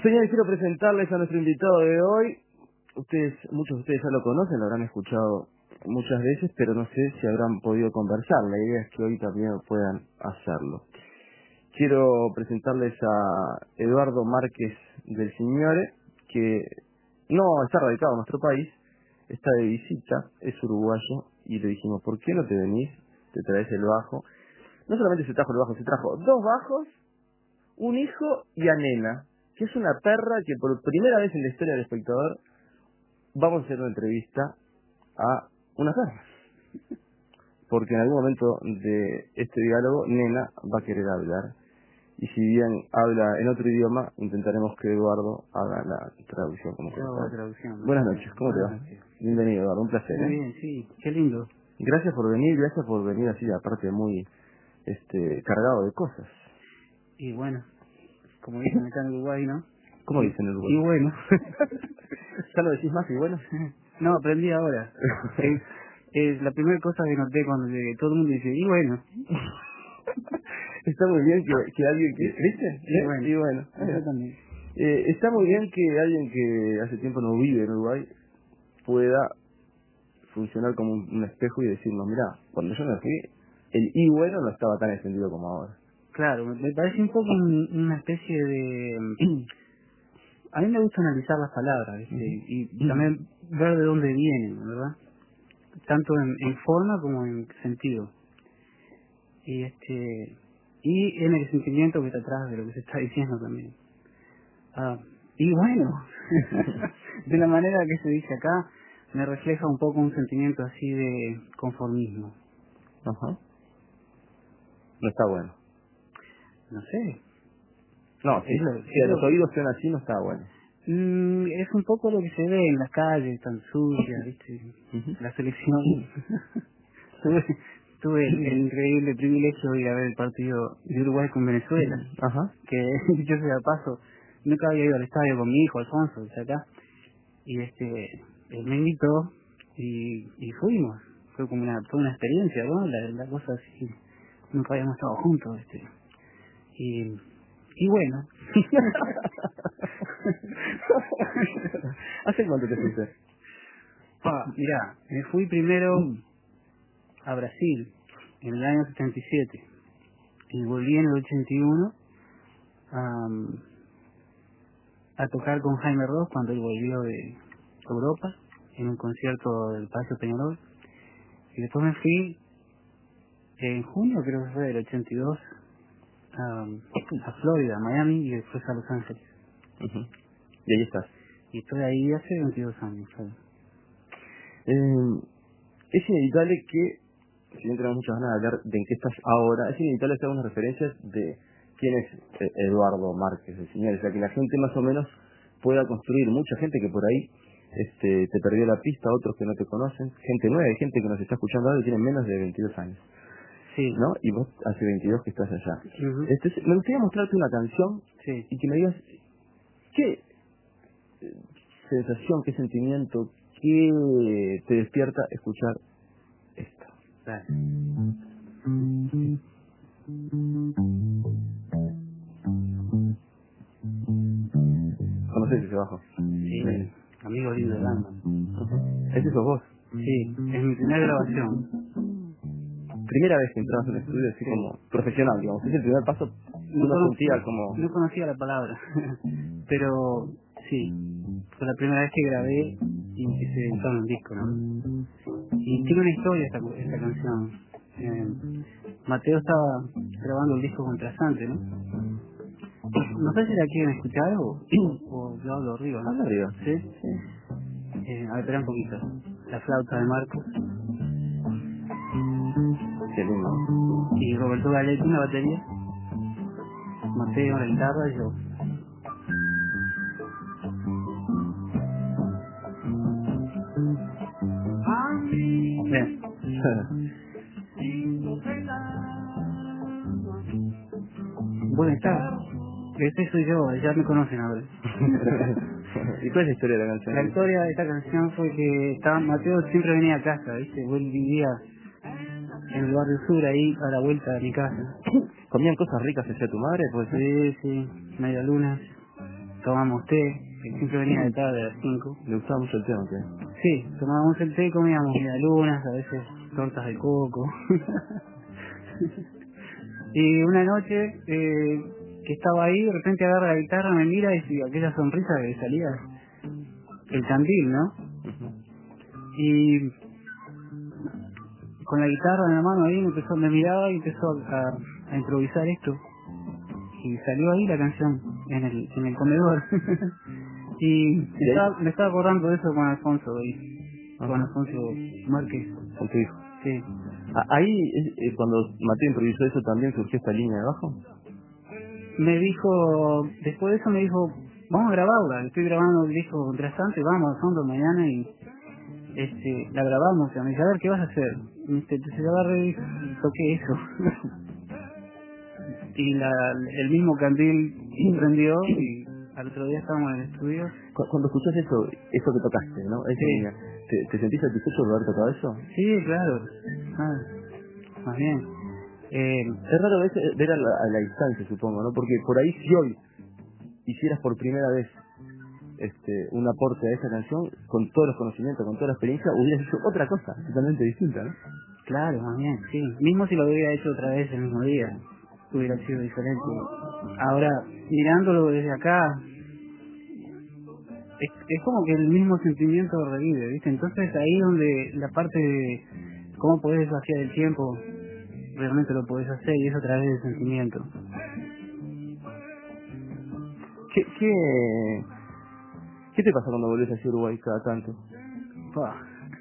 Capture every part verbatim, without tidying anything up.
Señores, quiero presentarles a nuestro invitado de hoy. Ustedes, muchos de ustedes ya lo conocen, lo habrán escuchado muchas veces, pero no sé si habrán podido conversar. La idea es que hoy también puedan hacerlo. Quiero presentarles a Eduardo Márquez del Signore, que no está radicado en nuestro país, está de visita, es uruguayo, y le dijimos, ¿por qué no te venís? Te traes el bajo. No solamente se trajo el bajo, se trajo dos bajos, un hijo y a Nena, que es una perra que por primera vez en la historia del espectador vamos a hacer una entrevista a una perra. Porque en algún momento de este diálogo, Nena va a querer hablar. Y si bien habla en otro idioma, intentaremos que Eduardo haga la traducción como Yo, traducción, ¿no? Buenas noches, ¿cómo Buenas te va? noches. Bienvenido, Eduardo, un placer, Muy ¿eh? bien, sí, qué lindo. Gracias por venir, gracias por venir así, aparte muy este cargado de cosas. Y bueno, como dicen acá en Uruguay, ¿no? ¿Cómo Y, dicen en Uruguay? y bueno. ¿Ya lo decís más y bueno? No, aprendí ahora. Es, es la primera cosa que noté cuando llegué. Todo el mundo dice, y bueno. Está muy bien que, que alguien que... ¿Viste? Y ¿Eh? bueno. Y bueno. Yo también. Eh, está muy bien que alguien que hace tiempo no vive en Uruguay pueda funcionar como un, un espejo y decirnos, mira, cuando yo me fui, el y bueno no estaba tan extendido como ahora. Claro, me, me parece un poco un- una especie de... A mí me gusta analizar las palabras, ¿viste? Y también ver de dónde vienen, ¿verdad? Tanto en, en forma como en sentido. Y este y en el sentimiento que está atrás de lo que se está diciendo también. Ah, y bueno, de la manera que se dice acá, me refleja un poco un sentimiento así de conformismo. Ajá. No está bueno. No sé. No, si, Es lo, si es a los lo- oídos suena así, no está bueno. Mm, es un poco lo que se ve en las calles, tan sucias, ¿viste? Ujú. La selección. tuve tuve el, el increíble privilegio de ir a ver el partido de Uruguay con Venezuela. Ajá. Que dicho sea de paso, nunca había ido al estadio con mi hijo Alfonso, de acá, y este, él me invitó y, y fuimos. Fue como una, fue una experiencia, ¿no? La, la cosa así, nunca habíamos estado juntos, este, y, y bueno. ¿Hace cuánto te fuiste? Pa, mirá, me fui primero a Brasil en el año setenta y siete y volví en el ochenta y uno a, a tocar con Jaime Ross cuando él volvió de Europa en un concierto del Palacio Peñarol, y después me fui en junio, creo que fue del ochenta y dos, a, a Florida, a Miami, y después a Los Ángeles, Ujú. Y ahí estás. y estoy ahí hace veintidós años, ¿sabes? Eh, es inevitable que, si no tenemos muchas ganas de hablar de en qué estás ahora, es inevitable hacer unas referencias de quién es eh, Eduardo Márquez, el señor, o sea, que la gente más o menos pueda construir, mucha gente que por ahí este, te perdió la pista, otros que no te conocen, gente nueva, hay gente que nos está escuchando ahora y tiene menos de veintidós años, Sí. ¿no? Y vos hace veintidós que estás allá. Ujú. Este, me gustaría mostrarte una canción Sí. y que me digas qué eh, sensación, qué sentimiento, qué te despierta escuchar esto. Dale. ¿Conoces ese bajo? Sí, amigo lindo del alma. Ese sos vos. Sí, es mi primera grabación. Primera vez que entrabas en un estudio así Sí. como profesional, digamos. Es el primer paso. No Uno conocía, sentía como... no conocía la palabra, pero sí, fue la primera vez que grabé y que se editó en un disco, ¿no? Y tiene una historia esta, esta canción. Eh, Mateo estaba grabando el disco con Trasante, ¿no? No sé si la quieren escuchar o, o yo hablo arriba, ¿no? Habla arriba. ¿Sí? Sí. Eh, a ver, espera un poquito. La flauta de Marcos Qué lindo. y Roberto Galetti en la batería, Mateo en la guitarra y yo. Bien. Bueno, está. Ese soy yo, ya me conocen ahora. ¿Y cuál es la historia de la canción? La historia de esta canción fue que estaba, Mateo siempre venía a casa, ¿viste? Él vivía en el barrio sur, ahí a la vuelta de mi casa. ¿Comían cosas ricas hacia tu madre? Pues, Sí, sí, media luna. tomamos té, que siempre venía de tarde a las cinco. ¿Le gustaba mucho el té o qué? Sí, tomábamos el té, comíamos medialunas, a veces tortas de coco. Y una noche eh, que estaba ahí, de repente agarra la guitarra, me mira y sí, aquella sonrisa que salía, el candil, ¿no? Uh-huh. Y con la guitarra en la mano ahí me empezó, me miraba y empezó a, a improvisar esto. Y salió ahí la canción, en el, en el comedor. Y me estaba, me estaba acordando de eso con Alfonso, y, con Ajá. Alfonso Márquez. Con tu hijo. Sí. Ah, ahí, eh, cuando Mateo improvisó eso, ¿también surgió esta línea de bajo? Me dijo, después de eso me dijo, vamos a grabarla, estoy grabando el disco contrastante, vamos a fondo mañana y este la grabamos. Y me dice, a ver, ¿qué vas a hacer? Y me dice, entonces agarré y toqué eso. Y la, el mismo candil prendió y al otro día estábamos en el estudio. Cu- Cuando escuchás eso, eso que tocaste, ¿no? Esa Sí. línea, ¿te, ¿te sentís satisfecho de haber tocado eso? Sí, claro. Ah, más bien. Eh, Es raro ver, ver a, la, a la distancia, supongo, ¿no? Porque por ahí si hoy hicieras por primera vez este un aporte a esa canción, con todos los conocimientos, con toda la experiencia, hubieras hecho otra cosa, totalmente distinta, ¿no? claro, más bien, sí. Mismo si lo hubiera hecho otra vez el mismo día, hubiera sido diferente. Ahora, mirándolo desde acá, es, es como que el mismo sentimiento revive, ¿viste? Entonces ahí donde la parte de cómo podés desafiar el tiempo, realmente lo podés hacer y es a través del sentimiento. ¿Qué, qué, ¿Qué te pasa cuando volvés hacia Uruguay cada tanto? Pua.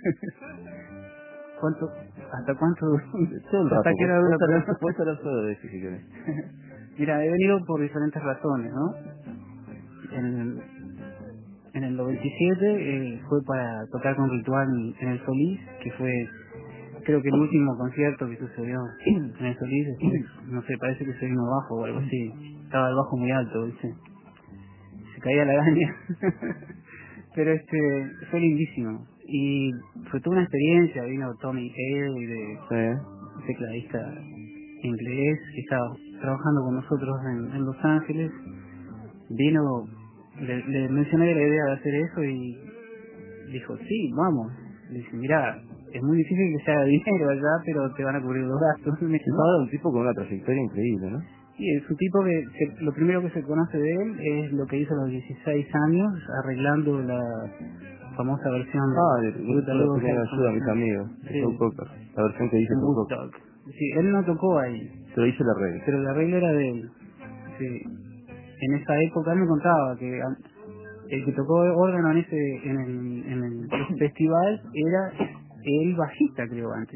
¿Cuánto? ¿Hasta cuánto? Todo el rato, ¿Hasta qué hora puedes dura? hablar, Pero- puedes hablar solo de eso si querés. Mira, he venido por diferentes razones, ¿no? En el, en el noventa y siete eh, fue para tocar con Ritual en el Solís, que fue creo que el último concierto que sucedió en el Solís. No sé, parece que se vino abajo o algo así. Estaba el bajo muy alto, ¿viste? Se caía la araña. Pero este fue lindísimo y fue toda una experiencia. Vino Tommy Hale, de Sí. tecladista inglés que estaba trabajando con nosotros en, en Los Ángeles. Vino, le, le mencioné la idea de hacer eso y dijo, sí, vamos. Le dije, mira, es muy difícil que se haga dinero allá, pero te van a cubrir los gastos. Me dice, Estamos hablando de un tipo con una trayectoria increíble, ¿no? sí, es un tipo que, que lo primero que se conoce de él es lo que hizo a los dieciséis años, arreglando la famosa versión Ah, de de Brutal una Love pequeña Hell ayuda a mis from- amigos, de sí, Joe Cocker, la versión que dice en Joe Cocker. Woodstock. Sí, él no tocó ahí, Pero hice la regla. pero el arreglo era de él. Sí. En esa época él me contaba que an- el que tocó órgano en ese en el, en el festival era el bajista, creo, antes.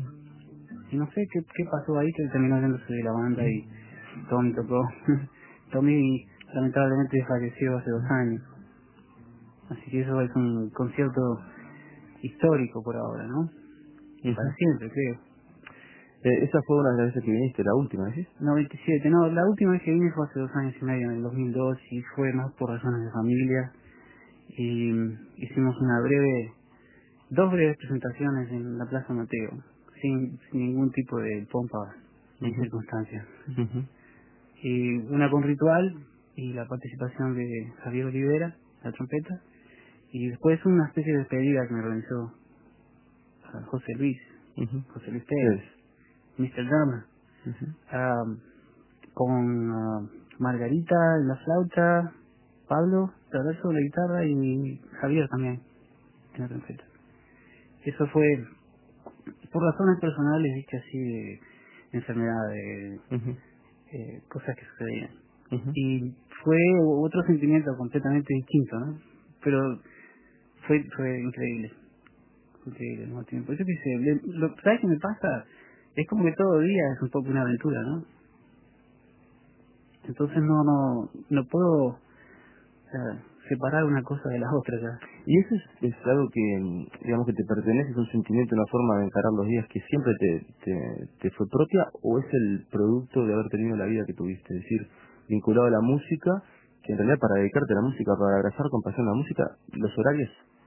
Y no sé qué, qué pasó ahí, que él terminó yéndose de la banda y Tommy tocó. Tommy lamentablemente falleció hace dos años. Así que eso es un concierto histórico por ahora, ¿no? Y Ujú. para siempre, creo. Eh, esa fue una de las veces que viniste, la última, ¿sí? noventa y siete, no, la última vez que vine fue hace dos años y medio, en el dos mil dos, y fue más por razones de familia. Y mm, hicimos una breve, dos breves presentaciones en la Plaza Mateo, sin, sin ningún tipo de pompa ni Ujú. circunstancia. Ujú. Y una con Ritual y la participación de Javier Olivera, la trompeta, y después una especie de despedida que me organizó a José Luis, Ujú. José Luis ¿Qué Pérez, es? mister Drama, Ujú. ah, con ah, Margarita en la flauta, Pablo Traverso en la guitarra y Javier también en la trompeta. Eso fue por razones personales, viste, así de enfermedad, de Ujú. eh, cosas que sucedían. Ujú. Y fue otro sentimiento completamente distinto, ¿no? Pero fue fue increíble, increíble al mismo tiempo. Yo qué sé, le- lo, ¿sabes qué me pasa? Es como que todo día es un poco una aventura, ¿no? Entonces no no no puedo, o sea, separar una cosa de la otra ya. Y eso es, es algo que, mm, digamos, que te pertenece, es un sentimiento, una forma de encarar los días que siempre te, te, te fue propia, o es el producto de haber tenido la vida que tuviste, es decir, vinculado a la música, que en realidad para dedicarte a la música, para abrazar con pasión la música, los horarios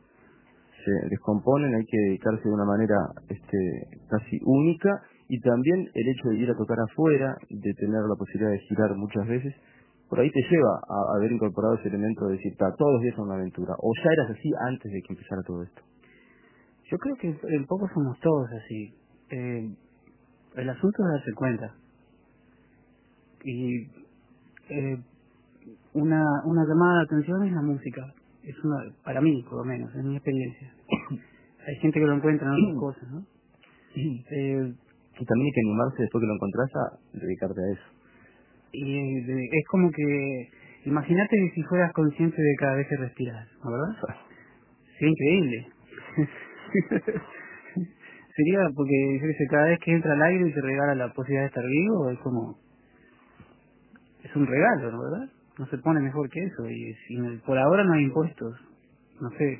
se descomponen, hay que dedicarse de una manera este casi única, y también el hecho de ir a tocar afuera, de tener la posibilidad de girar muchas veces, por ahí te lleva a haber incorporado ese elemento de decir, "Ta, todos los días son una aventura", o ya eras así antes de que empezara todo esto? Yo creo que un poco somos todos así. Eh, el asunto es darse cuenta. Y eh, una una llamada de atención es la música. Es una, para mí, por lo menos, en mi experiencia. Hay gente que lo encuentra en otras cosas, ¿no? Eh, Y también hay que animarse después que lo encontrás a dedicarte a eso. y eh, es como que, imagínate que si fueras consciente de cada vez que respiras, ¿no, verdad? Sería increíble. Sería porque yo qué sé, cada vez que entra al aire y te regala la posibilidad de estar vivo, es como, es un regalo, ¿no, verdad? No se pone mejor que eso. Y si por ahora no hay impuestos, no sé.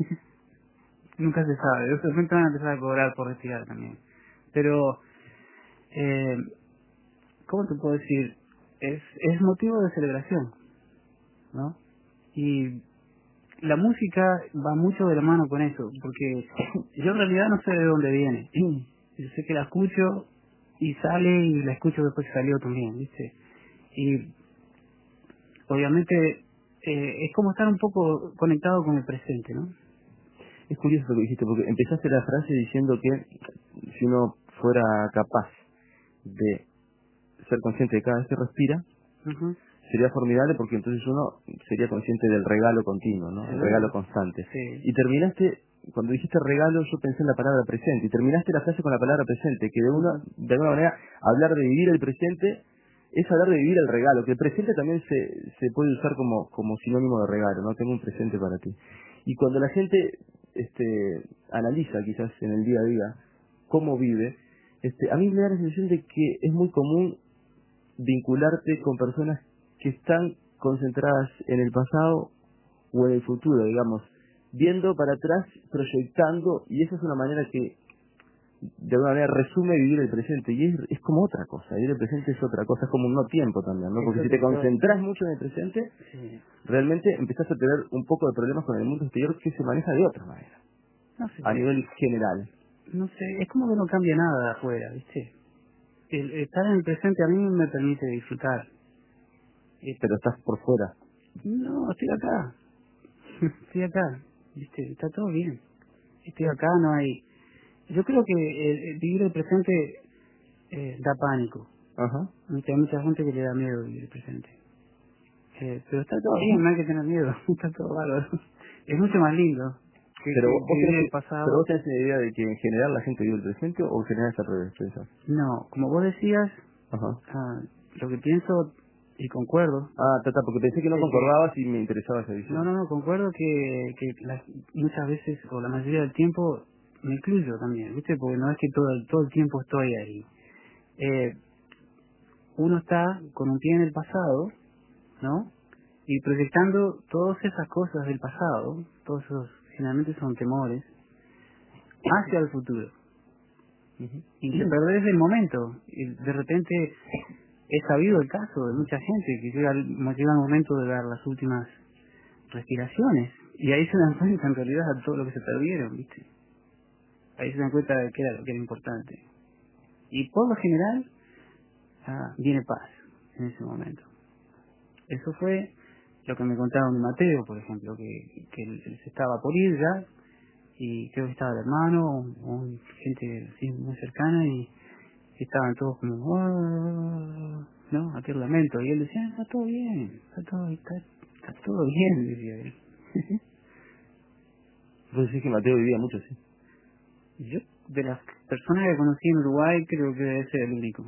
Nunca se sabe. De repente van a empezar a cobrar por respirar también. Pero, eh, ¿cómo te puedo decir? Es, es motivo de celebración, ¿no? Y la música va mucho de la mano con eso, porque yo en realidad no sé de dónde viene. Yo sé que la escucho y sale y la escucho después que salió también, ¿viste? Y obviamente eh, es como estar un poco conectado con el presente, ¿no? Es curioso lo que dijiste, porque empezaste la frase diciendo que si uno fuera capaz de ser consciente de cada vez que respira, Uh-huh. sería formidable, porque entonces uno sería consciente del regalo continuo, ¿no? El regalo constante. Sí. Y terminaste, cuando dijiste regalo, yo pensé en la palabra presente, y terminaste la frase con la palabra presente, que de una, de alguna manera, hablar de vivir el presente es hablar de vivir el regalo, que el presente también se, se puede usar como, como sinónimo de regalo, ¿no? Tengo un presente para ti. Y cuando la gente este, analiza, quizás en el día a día, cómo vive, este, a mí me da la sensación de que es muy común vincularte con personas que están concentradas en el pasado o en el futuro, digamos, viendo para atrás, proyectando, y esa es una manera que de alguna manera resume vivir el presente, y es, es como otra cosa, vivir el presente es otra cosa, es como un no tiempo también, ¿no? Porque si te concentras mucho en el presente, Sí. realmente empezás a tener un poco de problemas con el mundo exterior que se maneja de otra manera, No sé, a nivel general. no sé, es como que no cambia nada de afuera, ¿viste? El estar en el presente a mí me permite disfrutar. Eh, Pero estás por fuera. No, estoy acá, estoy acá, ¿viste? Está todo bien. Estoy acá, no hay... Yo creo que el, el vivir el presente eh, da pánico. Ajá. ¿Viste? Hay mucha gente que le da miedo vivir el presente. Eh, pero está todo bien, no hay que tener miedo, está todo bárbaro. Es mucho más lindo que, Pero que, vos, que vos vivir tenés, el pasado. pero vos tenés la idea de que en general la gente vive el presente, o en general es al revés, pensás. No, como vos decías, Ajá. ah, lo que pienso y concuerdo, Ah, tata, porque pensé que no es que, concordabas y me interesaba esa visión. no, no, no, concuerdo que, que las, muchas veces, o la mayoría del tiempo, me incluyo también, ¿viste? Porque no es que todo, el- todo el tiempo estoy ahí. Eh, uno está con un pie en el pasado, ¿no? Y proyectando todas esas cosas del pasado, todos esos, finalmente son temores, hacia el futuro. Ujú. Y te perdés el momento. Y de repente he sabido el caso de mucha gente que llega, el- llega el momento de dar las últimas respiraciones. Y ahí se dan cuenta en realidad de todo lo que se perdieron, ¿viste? Ahí se dan cuenta de que era lo que era importante. Y por lo general, ah, viene paz en ese momento. Eso fue lo que me contaron de Mateo, por ejemplo, que, que él, él se estaba por ir ya, y creo que estaba el hermano, o, o gente así muy cercana, y, y estaban todos como, "Oh", ¿no? Aquel lamento, y él decía, "Ah, está todo bien, está todo, está, está todo bien", decía él. Vos decís que Mateo vivía mucho, sí. Y yo, de las personas que conocí en Uruguay, creo que debe ser el único.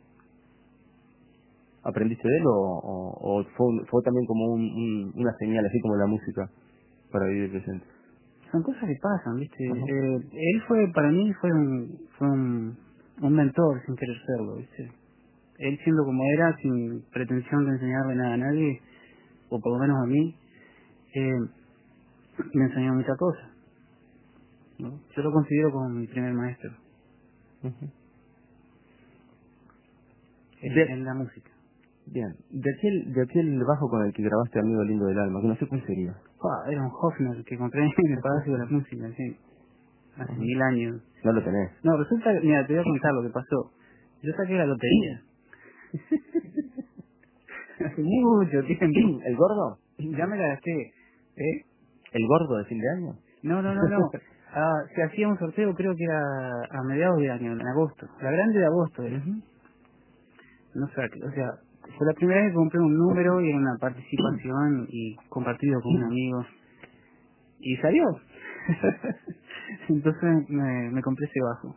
¿Aprendiste de él, o, o, o fue, un- fue también como un, un- una señal, así como la música, para vivir el presente? Son cosas que pasan, ¿viste? Ajá. Eh, él fue, para mí, fue un, fue un, un mentor sin querer serlo, ¿viste? Él siendo como era, sin pretensión de enseñarle nada a nadie, o por lo menos a mí, eh, me enseñó muchas cosas, ¿no? Yo lo considero como mi primer maestro Ujú. en, De, en la música. bien, de aquel, de aquel bajo con el que grabaste Amigo Lindo del Alma, que no sé cuál sería. Ah, era un Hofner que compré en el Palacio de la Música, sí, hace Ujú. mil años. No lo tenés. No, resulta, mira, te voy a contar lo que pasó. Yo saqué la lotería. Hace mucho tiempo. ¿El gordo? Ya me la gasté. ¿Eh? ¿El gordo de fin de año? No, no, no, no. Ah, se hacía un sorteo, creo que era a mediados de año, en agosto. La grande de agosto era. Ujú. No sé, o sea, fue la primera vez que compré un número y era una participación y compartido con un amigo. Y salió. Entonces me, me compré ese bajo.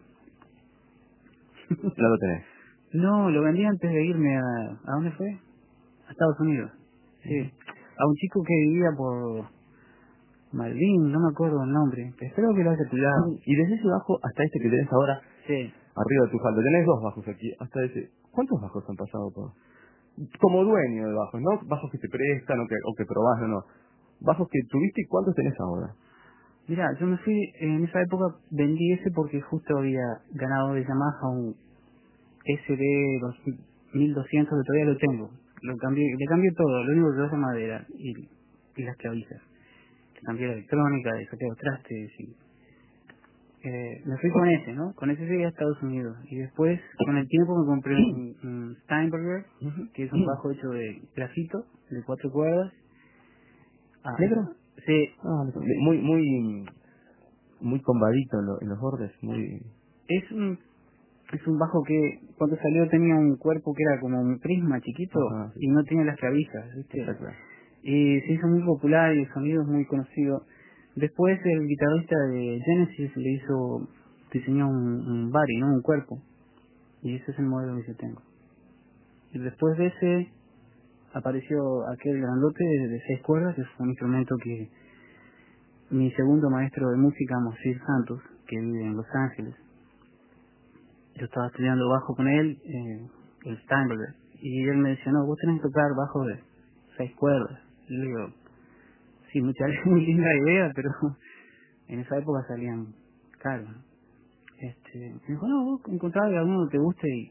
No lo tenés. No, lo vendí antes de irme a... ¿A dónde fue? A Estados Unidos. Sí. A un chico que vivía por Malvin, no me acuerdo el nombre. Pero espero que lo haya cuidado. Y desde ese bajo hasta este que tenés ahora, Sí. arriba de tu falda, tenés dos bajos aquí, hasta ese. ¿Cuántos bajos han pasado por? Como dueño de bajos, ¿no? Bajos que te prestan o que, o que probás, no, no. Bajos que tuviste y cuántos tenés ahora. Mira, yo me fui, en esa época vendí ese porque justo había ganado de Yamaha un S D dos mil doscientos que todavía lo tengo. Lo cambié, le cambié todo, lo único que quedó fue madera y, y las clavijas. Le cambié la electrónica, le saqué los trastes y... Eh, me fui con ese, ¿no? Con ese llegué a Estados Unidos. Y después, con el tiempo, me compré un, un Steinberger, que es un bajo hecho de grafito, de cuatro cuerdas. Ah, ¿Negro? sí, Ah, muy, muy, muy combadito en, lo- en los bordes, muy... es un es un bajo que cuando salió tenía un cuerpo que era como un prisma chiquito Ajá, sí, y no tenía las clavijas, ¿viste? está claro. Y se hizo muy popular y el sonido es muy conocido. Después el guitarrista de Genesis le hizo, diseñó un, un body, ¿no? Un cuerpo. Y ese es el modelo que yo tengo. Y después de ese apareció aquel grandote de, de seis cuerdas, que es un instrumento que mi segundo maestro de música, Mosir Santos, que vive en Los Ángeles, yo estaba estudiando bajo con él, eh, el Steinberger, y él me decía, no, vos tenés que tocar bajo de seis cuerdas. Y le digo, sí, mucha muy linda idea, pero en esa época salían caros. ¿No? Este, me dijo, no, vos encontrá alguno que te guste y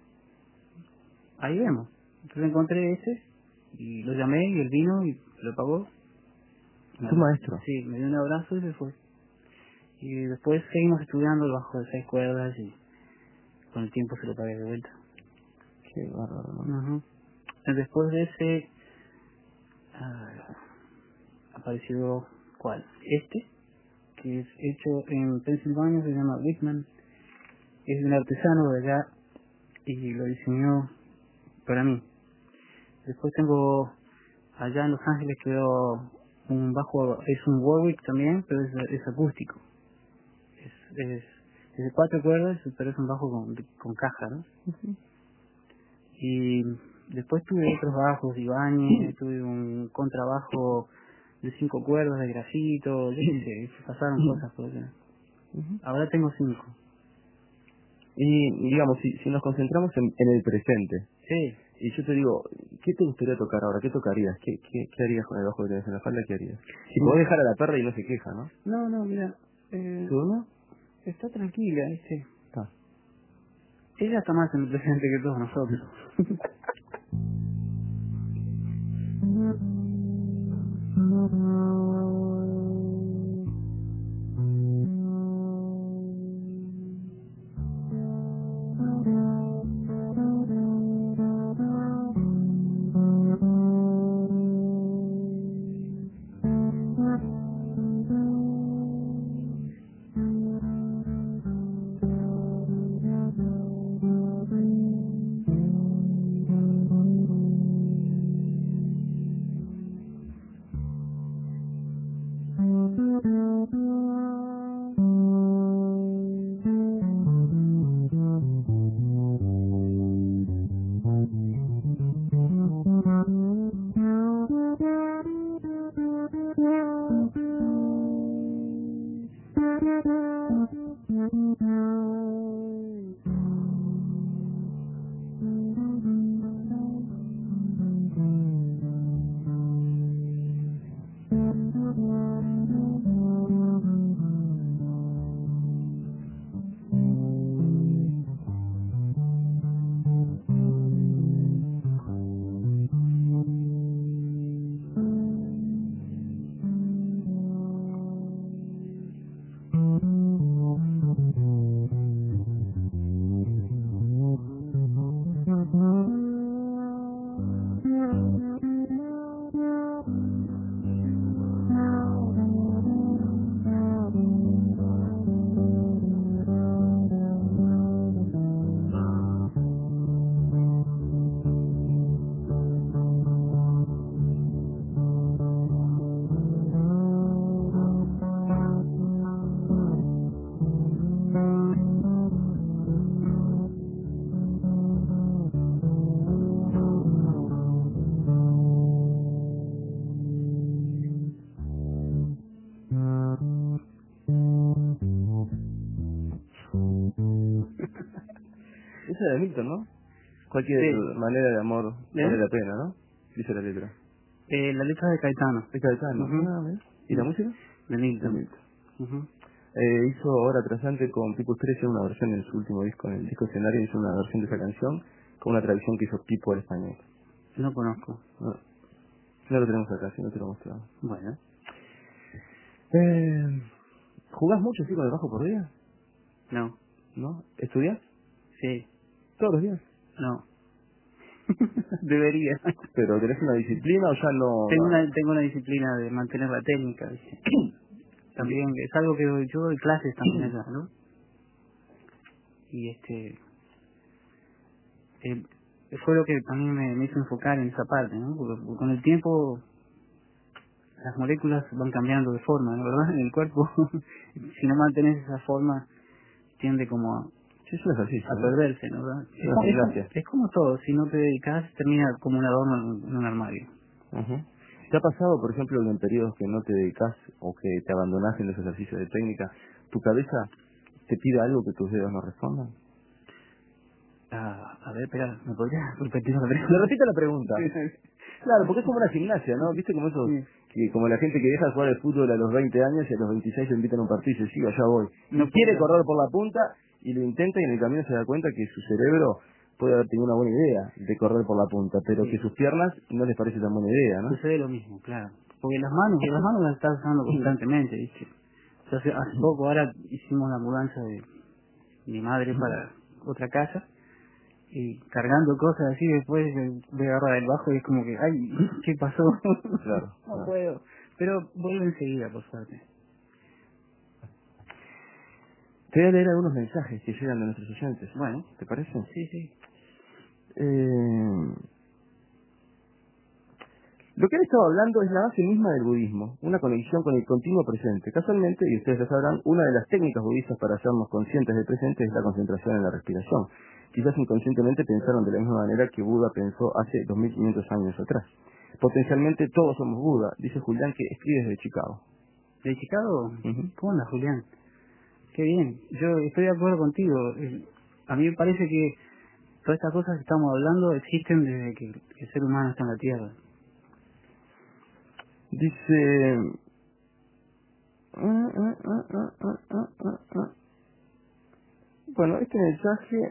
ahí vemos. Entonces encontré ese y lo llamé y él vino y lo pagó. ¿Tu maestro? Sí, me dio un abrazo y se fue. Y después seguimos estudiando el bajo de seis cuerdas y con el tiempo se lo pagué de vuelta. Qué bárbaro, ¿no? Ujú. Después de ese ah, apareció, ¿cuál? Este, que es hecho en Pensilvania, se llama Whitman, es un artesano de allá y lo diseñó para mí. Después tengo allá en Los Ángeles quedó un bajo, es un Warwick también, pero es, es acústico. Es, es, es de cuatro cuerdas, pero es un bajo con, con caja, ¿no? Y después tuve otros bajos, Ibáñez, tuve un contrabajo de cinco cuerdas de grafito, yo qué sé, pasaron cosas por allá. Ahora tengo cinco. Y digamos, si, si nos concentramos en, en el presente, Sí. y yo te digo, ¿qué te gustaría tocar ahora? ¿Qué tocarías? ¿Qué, qué, qué harías con el bajo que tenés en la falda? ¿Qué harías? Si podés dejar a la perra y no se queja, ¿no? No, no, mira, eh, ¿Tú no? está tranquila, ¿viste? Está. Ella está más en el presente que todos nosotros. esa de Milton, ¿no? Cualquier sí. manera de amor ¿Eh? vale la pena, ¿no? Dice la letra. Eh, la letra de Caetano. De Caetano. Uh-huh. Ah, ¿ves? ¿Y la música? De Milton. De Milton. Uh-huh. eh, hizo Hora Trasante con Pipo Estrella una versión en su último disco, en el disco escenario, hizo una versión de esa canción con una traducción que hizo Pipo al español. No conozco. No, no lo tenemos acá, si no te lo mostramos. Bueno. Eh, ¿Jugás mucho, sí, con el bajo por día? No. ¿No? ¿Estudias? Sí. ¿Todos los días? No. Debería. ¿Pero tenés una disciplina o ya no...? Tengo una, tengo una disciplina de mantener la técnica, ¿viste? También es algo que yo doy clases también allá, ¿no? Y este... Eh, fue lo que también me, me hizo enfocar en esa parte, ¿no? Porque, porque con el tiempo las moléculas van cambiando de forma, ¿no? ¿Verdad? En el cuerpo, si no mantienes esa forma, tiende como a, sí, es un ejercicio, a perderse, ¿no? ¿Verdad? Es, es, es, es como todo, si no te dedicas, termina como un adorno en, en un armario. Uh-huh. ¿Te ha pasado, por ejemplo, en periodos que no te dedicas o que te abandonás en los ejercicios de técnica, tu cabeza te pide algo que tus dedos no respondan? Ah, a ver, espera, ¿me podrías repetir la pregunta? Le repito la pregunta. Claro, porque es como una gimnasia, ¿no? ¿Viste como eso? Sí. Que como la gente que deja de jugar al fútbol a los veinte años y a los veintiséis se invitan a un partido y dice, sí, allá voy. No y quiere correr por la punta y lo intenta y en el camino se da cuenta que su cerebro puede haber tenido una buena idea de correr por la punta, pero sí. que sus piernas no les parece tan buena idea, ¿no? Sucede lo mismo, claro. Porque las manos, las manos las estás usando constantemente, ¿viste? Entonces, hace poco ahora hicimos la mudanza de mi madre para otra casa y cargando cosas así, después voy a agarrar el bajo y es como que, ay, ¿qué pasó? Claro. no claro. puedo. Pero vuelve enseguida, por suerte. Te voy a leer algunos mensajes que llegan de nuestros oyentes. Bueno. ¿Te parece? Sí, sí. Eh... Lo que han estado hablando es la base misma del budismo, una conexión con el continuo presente. Casualmente, y ustedes lo sabrán, una de las técnicas budistas para hacernos conscientes del presente es la concentración en la respiración. Quizás inconscientemente pensaron de la misma manera que Buda pensó hace dos mil quinientos años atrás. Potencialmente todos somos Buda, dice Julián, que escribe desde Chicago. ¿De Chicago? Uh-huh. ¿Cómo andas, Julián? Qué bien. Yo estoy de acuerdo contigo. A mí me parece que todas estas cosas que estamos hablando existen desde que el ser humano está en la Tierra. Dice... Bueno, este mensaje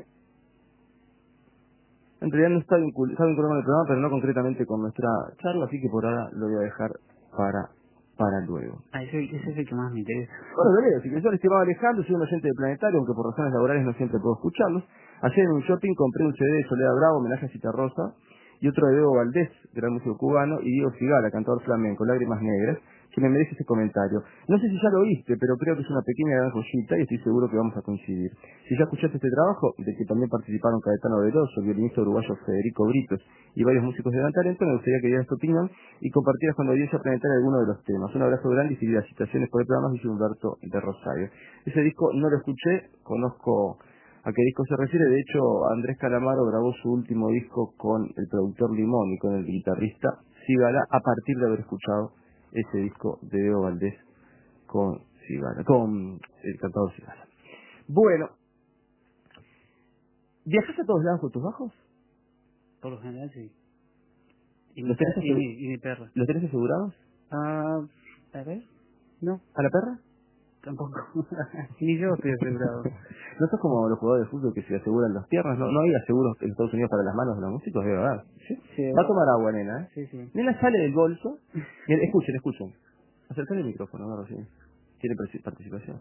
en realidad no está vinculado, está vinculado con el programa, pero no concretamente con nuestra charla, así que por ahora lo voy a dejar para para luego. Ah, ese, ese es el que más me interesa. Bueno, lo leo. Si que yo les estimaba Alejandro, soy un oyente de Planetario, aunque por razones laborales no siempre puedo escucharlos. Ayer en un shopping compré un C D de Soledad Bravo, homenaje a Cita Rosa, y otro de Bebo Valdés, gran músico cubano, y Diego Cigala, cantador flamenco, Lágrimas Negras, que me merece este comentario. No sé si ya lo oíste, pero creo que es una pequeña gran joyita y estoy seguro que vamos a coincidir. Si ya escuchaste este trabajo, de que también participaron Caetano Veloso, el violinista uruguayo Federico Britos y varios músicos de gran talento, me gustaría que dieras tu opinión y compartieras con la audiencia planetaria alguno de los temas. Un abrazo grande y seguidas citaciones por el programa, dice Humberto de Rosario. Ese disco no lo escuché, conozco a qué disco se refiere. De hecho, Andrés Calamaro grabó su último disco con el productor Limón y con el guitarrista Cigala a partir de haber escuchado ese disco de Bebo Valdés con Cigala, con el cantador Cigala. Bueno, ¿viajas a todos lados con tus bajos? Por lo general, sí. Y ¿Los mi, tenés, y mi, y mi perra. ¿Los tenés asegurados? Ah, a ver, no. ¿A la perra? Tampoco. Ni yo estoy asegurado. ¿No sos como los jugadores de fútbol que se aseguran las piernas? ¿No, no hay aseguros en Estados Unidos para las manos de los músicos? Debe haber. ¿Sí? Sí, Va a tomar agua, nena, ¿eh? Sí, sí. Nena sale del bolso. Bien, escuchen, escuchen. Acercale el micrófono, a ver si tiene participación.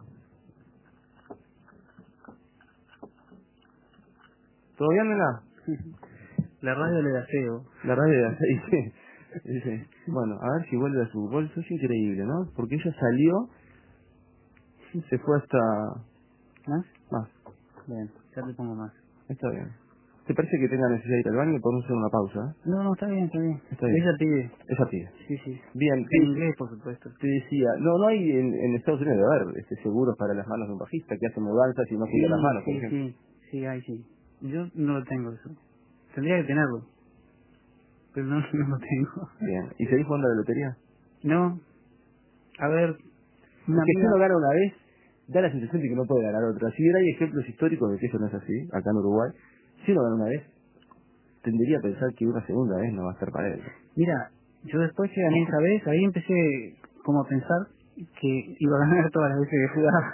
¿Todo bien, nena? La radio le da feo. La radio le da feo, dice. Dice, bueno, a ver si vuelve a su bolso. Es increíble, ¿no? Porque ella salió, se fue hasta... ¿Más? Más. Bien, ya te pongo más. Está bien. ¿Te parece que tenga necesidad de ir al baño? Podemos hacer una pausa, ¿eh? No, no, está bien, está bien. Está bien. Ella pide. Esa pide. Sí, sí. Bien. En inglés, por supuesto. Te decía, no, no hay en, en Estados Unidos, a ver, este, seguros para las manos de un bajista que hace mudanzas y no cuida Sí, las manos, por sí, ejemplo. sí, sí, hay, sí. Yo no lo tengo eso. Tendría que tenerlo. Pero no, no lo tengo. Bien. ¿Y seguís jugando a la lotería? No. A ver, una Porque si amiga... uno gana una vez, da la sensación de que no puede ganar otra. Si bien hay ejemplos históricos de que eso no es así, acá en Uruguay, si no gana una vez, tendería a pensar que una segunda vez no va a ser para él. Mira, yo después que gané esa vez, ahí empecé como a pensar que iba a ganar todas las veces que jugaba.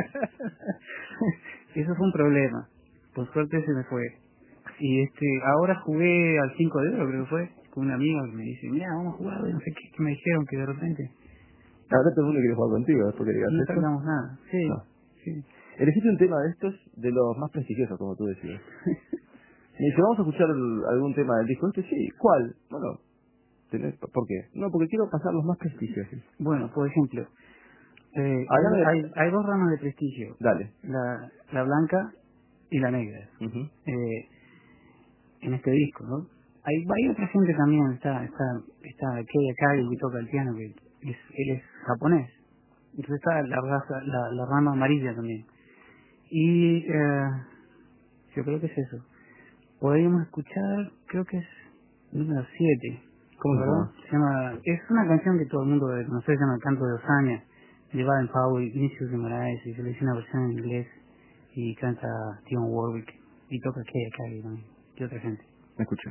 Eso fue un problema. Por suerte se me fue. Y este, ahora jugué al cinco de oro, creo que fue, con un amigo que me dice, mira, vamos a jugar, no sé qué, que me dijeron que de repente... Ahora todo el mundo quiere jugar contigo, después que digas no eso. No sacamos nada, sí, no. sí. Elegiste un tema de estos, de los más prestigiosos, como tú decías. Me dice, ¿vamos a escuchar el, algún tema del disco este? Sí, ¿cuál? Bueno, ¿tenés, ¿por qué? No, porque quiero pasar los más prestigiosos. Bueno, por ejemplo, eh, hay, de... hay, hay dos ramas de prestigio. Dale. La, la blanca y la negra. Uh-huh. Eh, en este disco, ¿no? Hay, hay otra gente también, está, está, está Kei Akagi que toca el piano, que es, él es japonés. Entonces está la raza, la, la rama amarilla también. Y eh, yo creo que es eso. Podríamos escuchar, creo que es número siete. ¿Cómo se llama? Se llama, es una canción que todo el mundo debe conocer, se llama El Canto de Osaña, de Baden Powell, Vinicius de Moraes, y se le hizo una versión en inglés, y canta Stephen Warwick, y toca Kei Akagi también, y otra gente. Me escucho.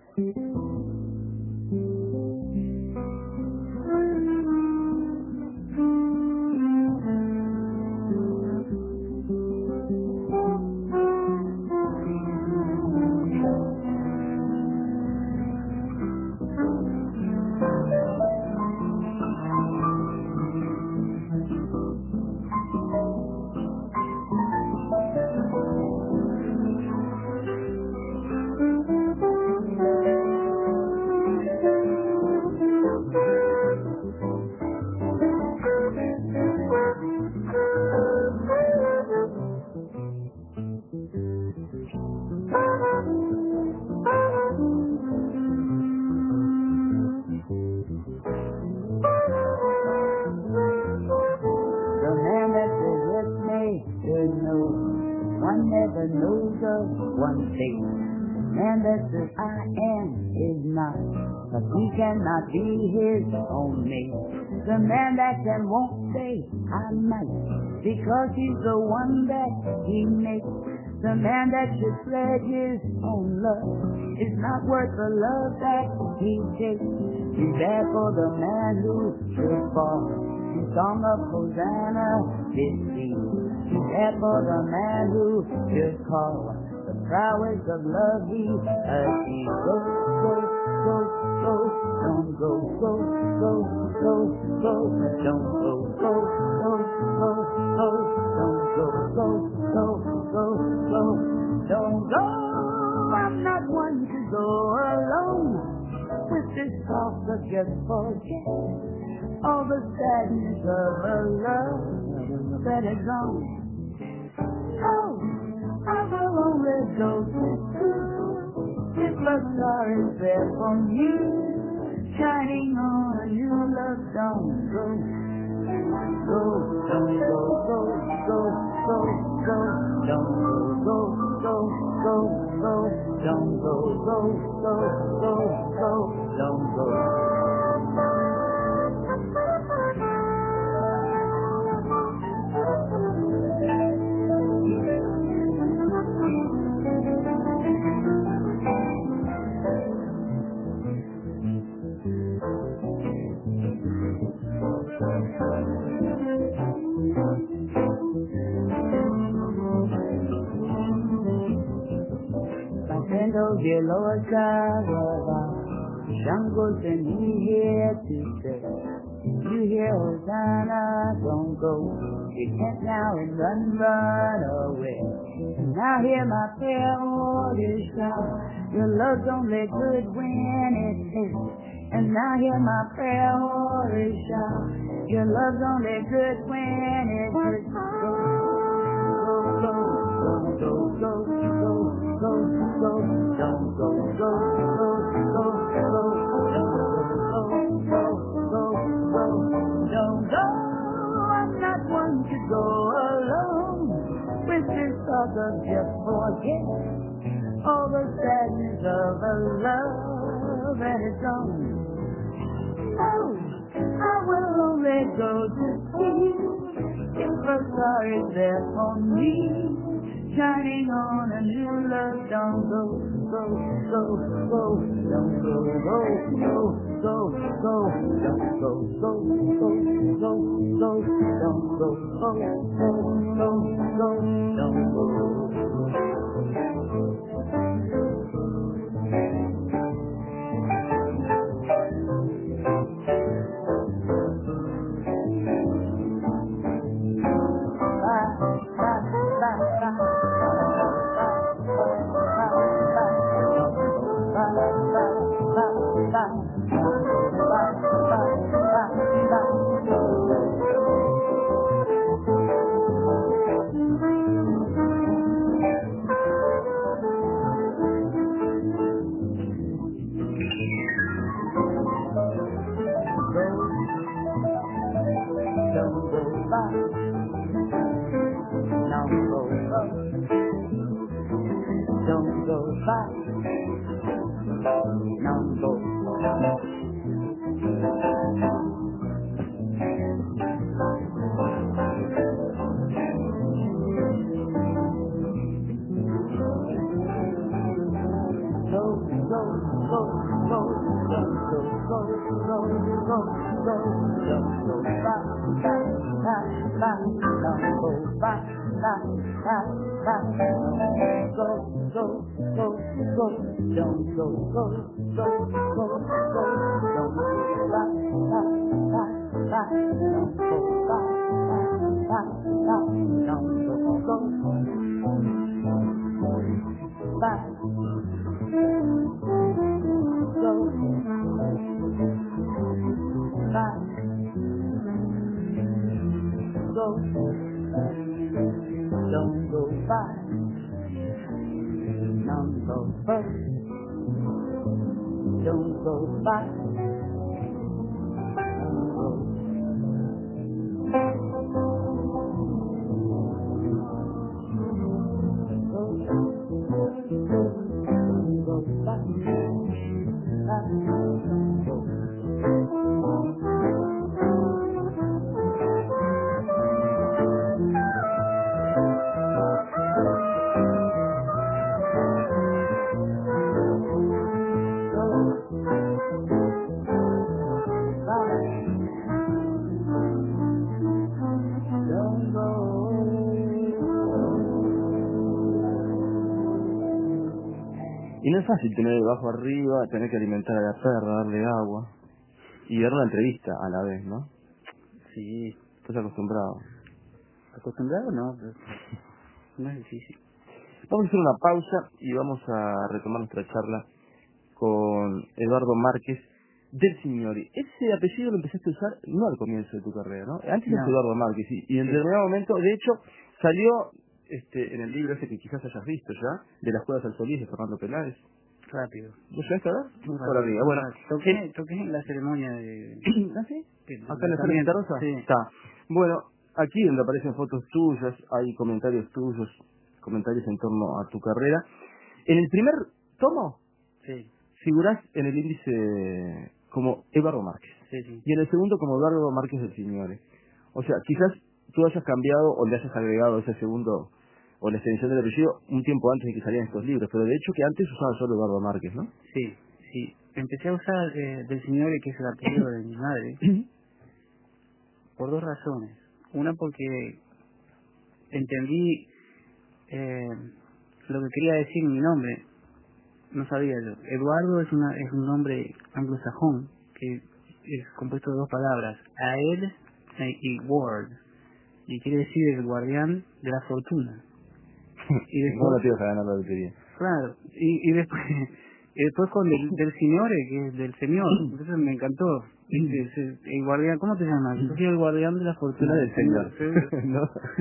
Man that says I am is not, but he cannot be his own mate. The man that can won't say I might, because he's the one that he makes. The man that should pledge his own love is not worth the love that he takes. He's there for the man who should fall. The song of Hosanna is seen. He's there for the man who should call. The prowess of love he achieves. Go, go, go, go, don't go, go, go, go, go, don't go, go, go, go, go, don't go, go, go, go, go, don't go. I'm not one to go alone with this talk of just forget all the sadness of a love that is gone. Oh, I will only go to see if a star is there for me, shining on a new love song. Go, go, don't go, go, go, go, go, don't go, go, go, go, go, don't go, go, go, go, go, don't go. Those yellow skies, jungles and you here to say, you hear Hosanna, don't go, repent now and run, run away. And now hear my prayer orders shout, your love's only good when it hits. And now hear my prayer orders shout, your love's only good when it hits. Go, go, go, go, go, go, go, go, don't go, go, go, go, go, don't go, go, go, go, don't go. I'm not one to go alone with this thought of just forget all the sadness of a love that is gone. Oh, I will only go to see if a star is there for me, shining on a new love. Don't go, go, go, go. Don't go, go, go, go, go. Don't go, go, go, go, go. Don't go, go, go, go, go. Don't go. Y no es fácil tener el bajo arriba, tener que alimentar a la perra, darle agua y dar una entrevista a la vez, ¿no? Sí. ¿Estás acostumbrado? ¿Acostumbrado? No, pero no es difícil. Vamos a hacer una pausa y vamos a retomar nuestra charla con Eduardo Márquez del Signori. Ese apellido lo empezaste a usar no al comienzo de tu carrera, ¿no? Antes No. eras Eduardo Márquez y, y en Sí. determinado momento, de hecho, salió este en el libro ese que quizás hayas visto ya, de las cuevas al Solís de Fernando Peláez. Rápido. ¿Lo llegaste a ver? Muy Por arriba. Bueno, toqué, toqué en la ceremonia de... ¿ah, sí? de- ¿Acá en la también, Santa Rosa? Sí. Está. Bueno, aquí donde aparecen fotos tuyas, hay comentarios tuyos, comentarios en torno a tu carrera. En el primer tomo Sí, figurás en el índice como Eduardo Márquez. sí, sí. Y en el segundo como Eduardo Márquez del Signore. O sea, quizás tú hayas cambiado o le hayas agregado ese segundo o la extensión del apellido un tiempo antes de que salieran estos libros, pero de hecho que antes usaba solo Eduardo Márquez, ¿no? Sí, sí. Empecé a usar eh, del señor que es el apellido de mi madre por dos razones. Una porque entendí eh, lo que quería decir mi nombre. No sabía yo. Eduardo es una es un nombre anglosajón que es compuesto de dos palabras, Aed eh, y Ward, y quiere decir el guardián de la fortuna. Y ¿Cómo después, la te ibas a ganar la lotería? claro, y, y después y después con el del señore, que es del señor, entonces me encantó. ¿Viste? Ese- El guardián, ¿cómo te llamas? Yo soy el guardián de la fortuna Del señor. ¿No?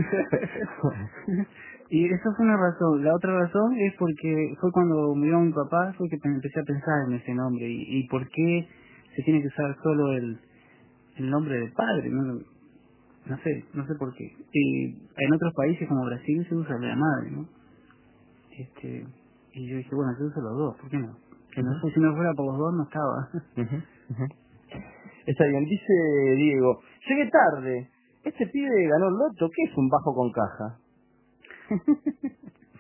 Y esa fue una razón. La otra razón es porque fue cuando murió mi papá, fue que empecé a pensar en ese nombre y, y por qué se tiene que usar solo el, el nombre del padre. No, no sé, no sé por qué. Y en otros países como Brasil se usa el de la madre, ¿no? Este, y yo dije, bueno, yo uso los dos, ¿por qué no? Que no sé, si no fuera por los dos no estaba. Ujú, ujú. Está bien, dice Diego, llegué tarde. Este pibe ganó el loto, ¿qué es un bajo con caja?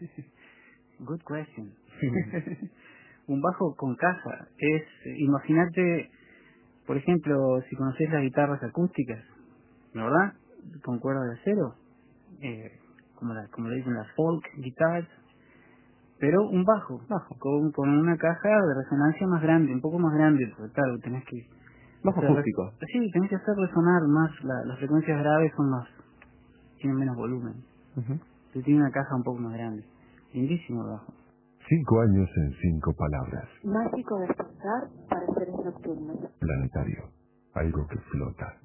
Good question. Un bajo con caja es, imagínate, por ejemplo, si conoces las guitarras acústicas, ¿verdad? Con cuerda de acero, eh, como, la, como le dicen las folk guitars, pero un bajo, bajo, con, con una caja de resonancia más grande, un poco más grande, porque claro, tenés que... Bajo acústico. Sí, tenés que hacer resonar más, la, las frecuencias graves son más, tienen menos volumen. Uh-huh. Entonces tiene una caja un poco más grande. Lindísimo el bajo. Cinco años en cinco palabras. Mágico despertar para seres nocturnos. Planetario. Algo que flota.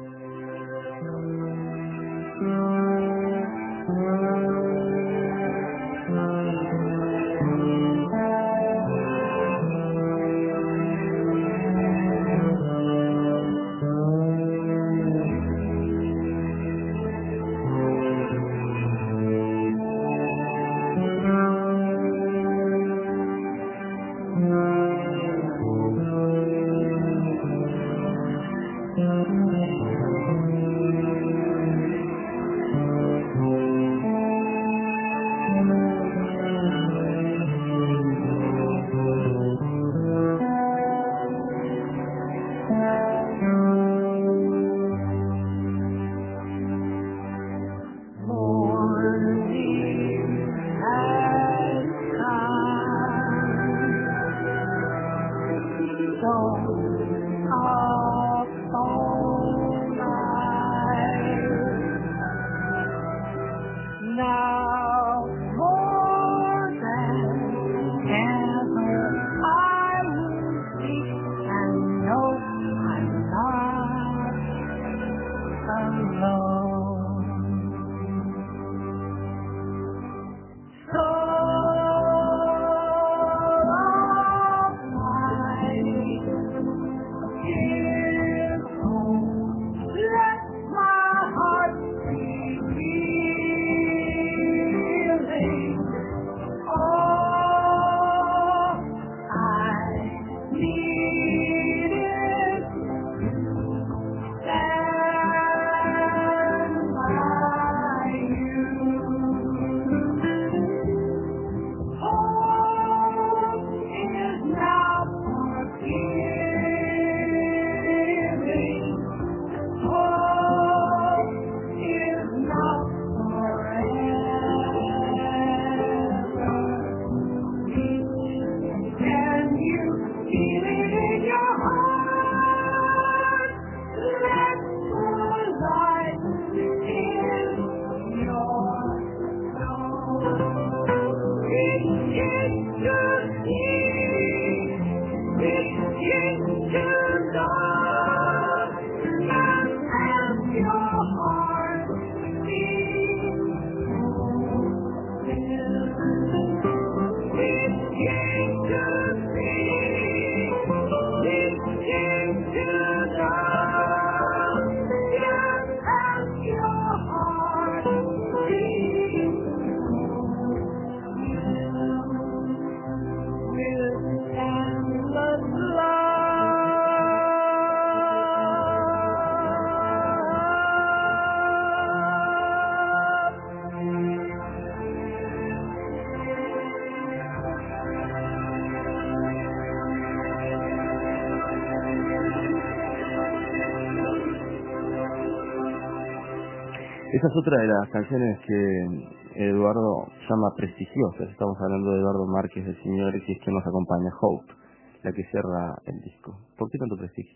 Esa es otra de las canciones que Eduardo llama prestigiosas. Estamos hablando de Eduardo Márquez de Señores y es que nos acompaña Hope, la que cierra el disco. ¿Por qué tanto prestigio?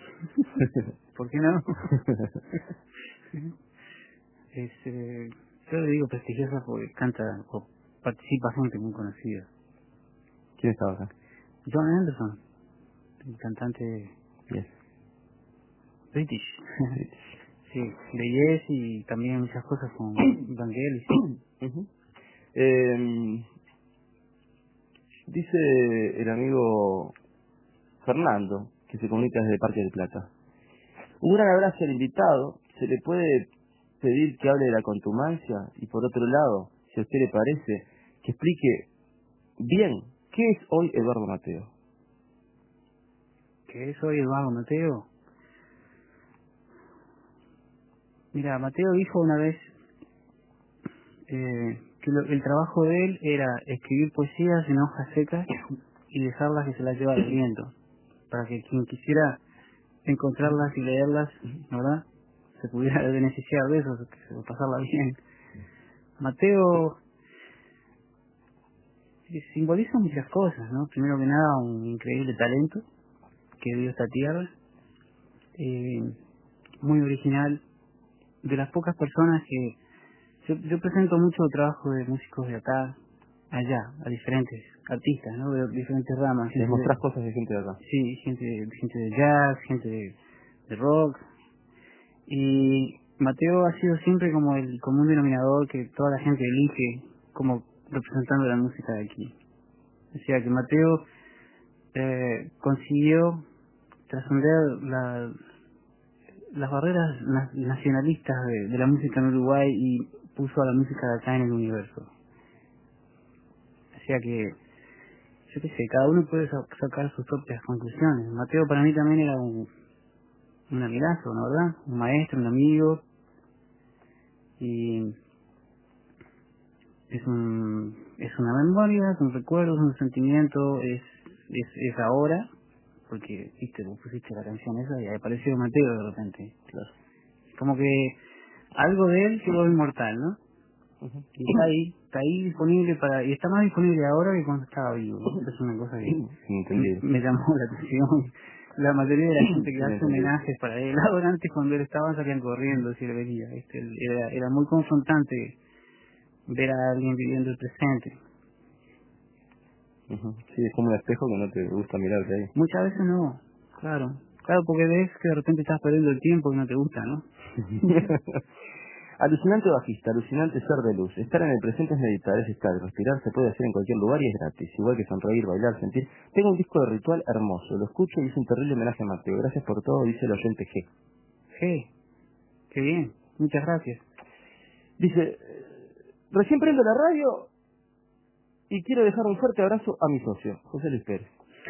¿Por qué no? es, eh, yo le digo prestigiosa porque canta o participa gente muy conocida. ¿Quién estaba acá? John Anderson, el cantante Yes. British. Sí, de Yes y también muchas cosas con Vangelis. Uh-huh. eh, dice el amigo Fernando, que se comunica desde Parque del Plata. Un gran abrazo al invitado. Se le puede pedir que hable de la contumacia y por otro lado, si a usted le parece, que explique bien qué es hoy Eduardo Mateo. ¿Qué es hoy Eduardo Mateo? Mira, Mateo dijo una vez eh, que lo, el trabajo de él era escribir poesías en hojas secas y dejarlas que se las llevara el viento, para que quien quisiera encontrarlas y leerlas, ¿verdad?, se pudiera beneficiar de eso, que se pasarla bien. Mateo simboliza muchas cosas, ¿no? Primero que nada, un increíble talento que dio esta tierra, eh, muy original, de las pocas personas que yo, yo presento mucho trabajo de músicos de acá, allá, a diferentes artistas, ¿no? De diferentes ramas. Les mostrás cosas de gente de acá. Sí, gente, gente de jazz, gente de, de rock, y Mateo ha sido siempre como el común denominador que toda la gente elige como representando la música de aquí. O sea que Mateo eh, consiguió trascender la, las barreras na- nacionalistas de, de la música en Uruguay y puso a la música de acá en el universo. O sea que, yo qué sé, cada uno puede sa- sacar sus propias conclusiones. Mateo para mí también era un, un amigazo, ¿no, verdad? Un maestro, un amigo, y es un es una memoria, es un recuerdo, es un sentimiento, es es, es ahora, porque viste, vos pusiste la canción esa y apareció Mateo de repente, claro. Como que algo de él quedó inmortal, ¿no? Uh-huh. Y está ahí, está ahí disponible para, y está más disponible ahora que cuando estaba vivo, ¿no? Es una cosa que me, me llamó la atención. La mayoría de la gente que hace homenajes para él, ahora antes cuando él estaba salían corriendo si él venía, ¿viste? Era, era muy confrontante ver a alguien viviendo el presente. Uh-huh. Sí, es como un espejo que no te gusta mirarte ahí. Muchas veces no, claro. Claro, porque ves que de repente estás perdiendo el tiempo y no te gusta, ¿no? Alucinante bajista, alucinante ser de luz. Estar en el presente es meditar, es estar, respirar se puede hacer en cualquier lugar y es gratis. Igual que sonreír, bailar, sentir. Tengo un disco de Ritual hermoso, lo escucho y es un terrible homenaje a Mateo. Gracias por todo, dice el oyente G. G, qué bien, muchas gracias. Dice, recién prendo la radio y quiero dejar un fuerte abrazo a mi socio, José Luis Pérez.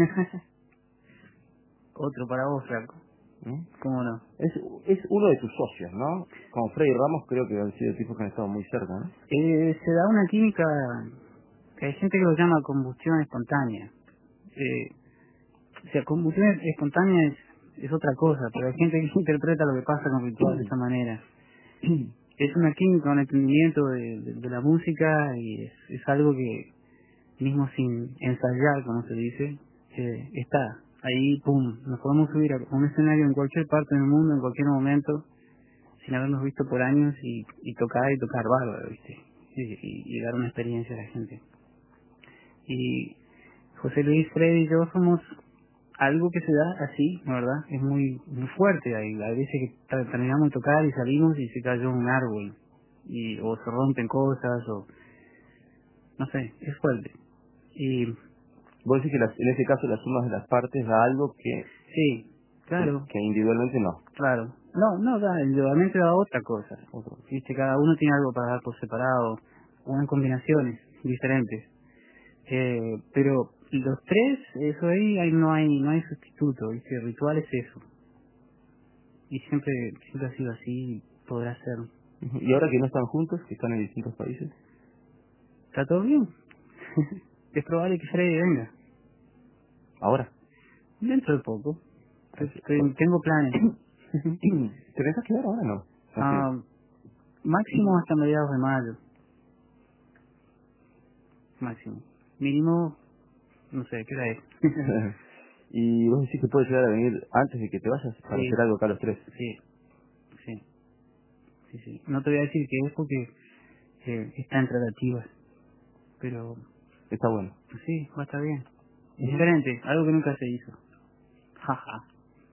Otro para vos, Flaco. ¿Mm? ¿Cómo no? Es, es uno de tus socios, ¿no? Como Freddy Ramos creo que han sido tipos que han estado muy cerca, ¿no? Eh, se da una química que hay gente que lo llama combustión espontánea. Eh, o sea, combustión espontánea es, es otra cosa, pero hay gente que interpreta lo que pasa con Ritual de esa manera. Es una química, un entendimiento de, de, de la música y es, es algo que, mismo sin ensayar, como se dice, eh, está ahí, pum, nos podemos subir a un escenario en cualquier parte del mundo, en cualquier momento, sin habernos visto por años y, y tocar y tocar bárbaro, ¿viste? Y, y, y dar una experiencia a la gente. Y José Luis, Freddy y yo somos algo que se da así, la verdad, es muy muy fuerte. Hay, hay veces que ter- terminamos de tocar y salimos y se cayó un árbol, y o se rompen cosas, o no sé, es fuerte. Y Vos decís que las, en ese caso las sumas de las partes da algo que, sí, claro, que, que individualmente no. claro. No, no da, individualmente da otra cosa. Otro. Viste, cada uno tiene algo para dar por separado, o en combinaciones diferentes. Eh, pero los tres, eso ahí, ahí no hay no hay sustituto, ¿viste? El ritual es eso. Y siempre, siempre ha sido así, y podrá ser. Ujú. Y ahora que no están juntos, que están en distintos países. ¿Está todo bien? Es probable que Freddy venga. Ahora. Dentro de poco. Estoy- tengo planes. ¿Te pensás quedar ahora o no? Ah, máximo hasta mediados de mayo. Máximo. Mínimo, no sé, ¿qué hora es? Y vos decís que puedes llegar a venir antes de que te vayas para Sí. hacer algo acá los tres. Sí, sí, sí, sí. No te voy a decir que es porque eh, está en tratativas, pero Está bueno. sí, va a estar bien. Es diferente, algo que nunca se hizo. Jaja.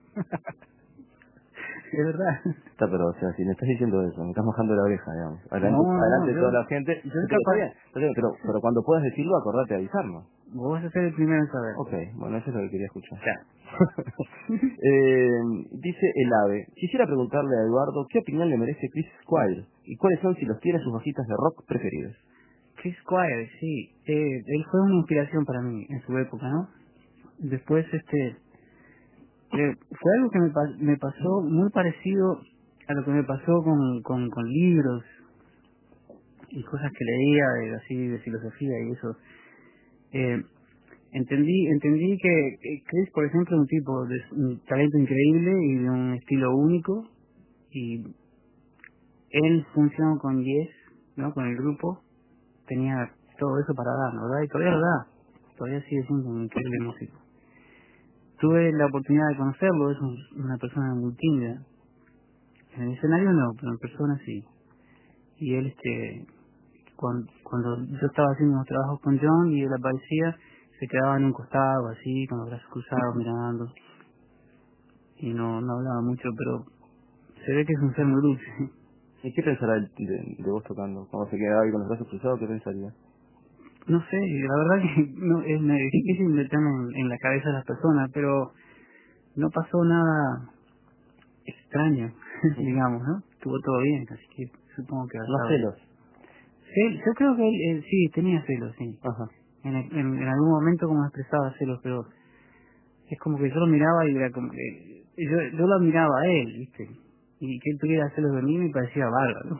Es verdad. Está, pero, o sea, si me estás diciendo eso, me estás mojando la oreja, digamos. Adelante, No, no, adelante de yo- toda la gente. yo Pero capaz- está bien, está bien, pero, pero cuando puedas decirlo, acordate de avisarnos. Vos vas a ser el primero en saber. Ok, bueno, eso es lo que quería escuchar. Ya. eh, dice el ave, quisiera preguntarle a Eduardo qué opinión le merece Chris Squire y cuáles son, si los tiene, sus bajitas de rock preferidos. Chris Squire, sí. Eh, él fue una inspiración para mí en su época, ¿no? Después, este, eh, fue algo que me, pa- me pasó muy parecido a lo que me pasó con, con, con libros y cosas que leía de, así de filosofía y eso, eh, entendí entendí que, que Chris, por ejemplo, es un tipo de un talento increíble y de un estilo único, y él funcionó con Yes, ¿no? Con el grupo, tenía todo eso para dar, ¿verdad? Y todavía lo da, todavía sigue siendo un increíble músico. Tuve la oportunidad de conocerlo, es un, una persona muy tímida. En el escenario no, pero en persona sí. Y él, este, cuando, cuando yo estaba haciendo unos trabajos con John y él aparecía, se quedaba en un costado así, con los brazos cruzados mirando. Y no, no hablaba mucho, pero se ve que es un ser muy dulce. ¿Y qué pensará de, de, de vos tocando? Cuando se quedaba ahí con los brazos cruzados, ¿qué pensaría? No sé, la verdad que no, es me- difícil meterme en, en la cabeza de las personas, pero no pasó nada extraño, digamos, ¿no? Estuvo todo bien, así que supongo que va a No estar bien. celos. Sí, yo creo que él, él sí tenía celos, sí. Ajá. En, en, en algún momento como expresaba celos, pero es como que yo lo miraba y era como que yo, yo lo miraba a él, ¿viste? Y que él tuviera celos de mí me parecía bárbaro.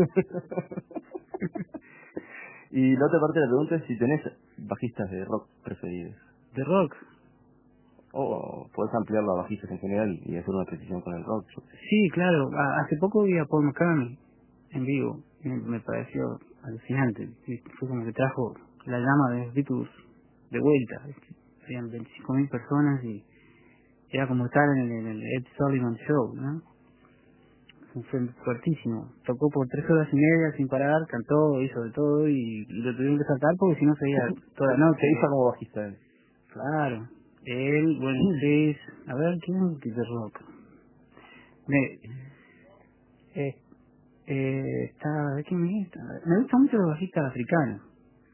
Y la otra parte de la pregunta es si tenés bajistas de rock preferidos. De rock. O podés ampliar la bajistas en general y hacer una precisión con el rock. Sí, claro. A- hace poco vi a Paul McCartney en vivo. Me, me pareció alucinante. Y fue como que trajo la llama de los Beatles de vuelta. ¿Viste? Habían veinticinco mil personas y era como estar en el, en el Ed Sullivan Show, ¿no? Fue fuertísimo. Tocó por tres horas y media sin parar, cantó, hizo de todo y, y lo tuvieron que saltar porque si no seguía toda la noche. Se hizo como bajista él. Claro. Él, bueno, Chris, a ver, ¿quién es de rock? Me, eh, eh, está, ¿de quién es esta? Me gustan mucho los bajistas africanos.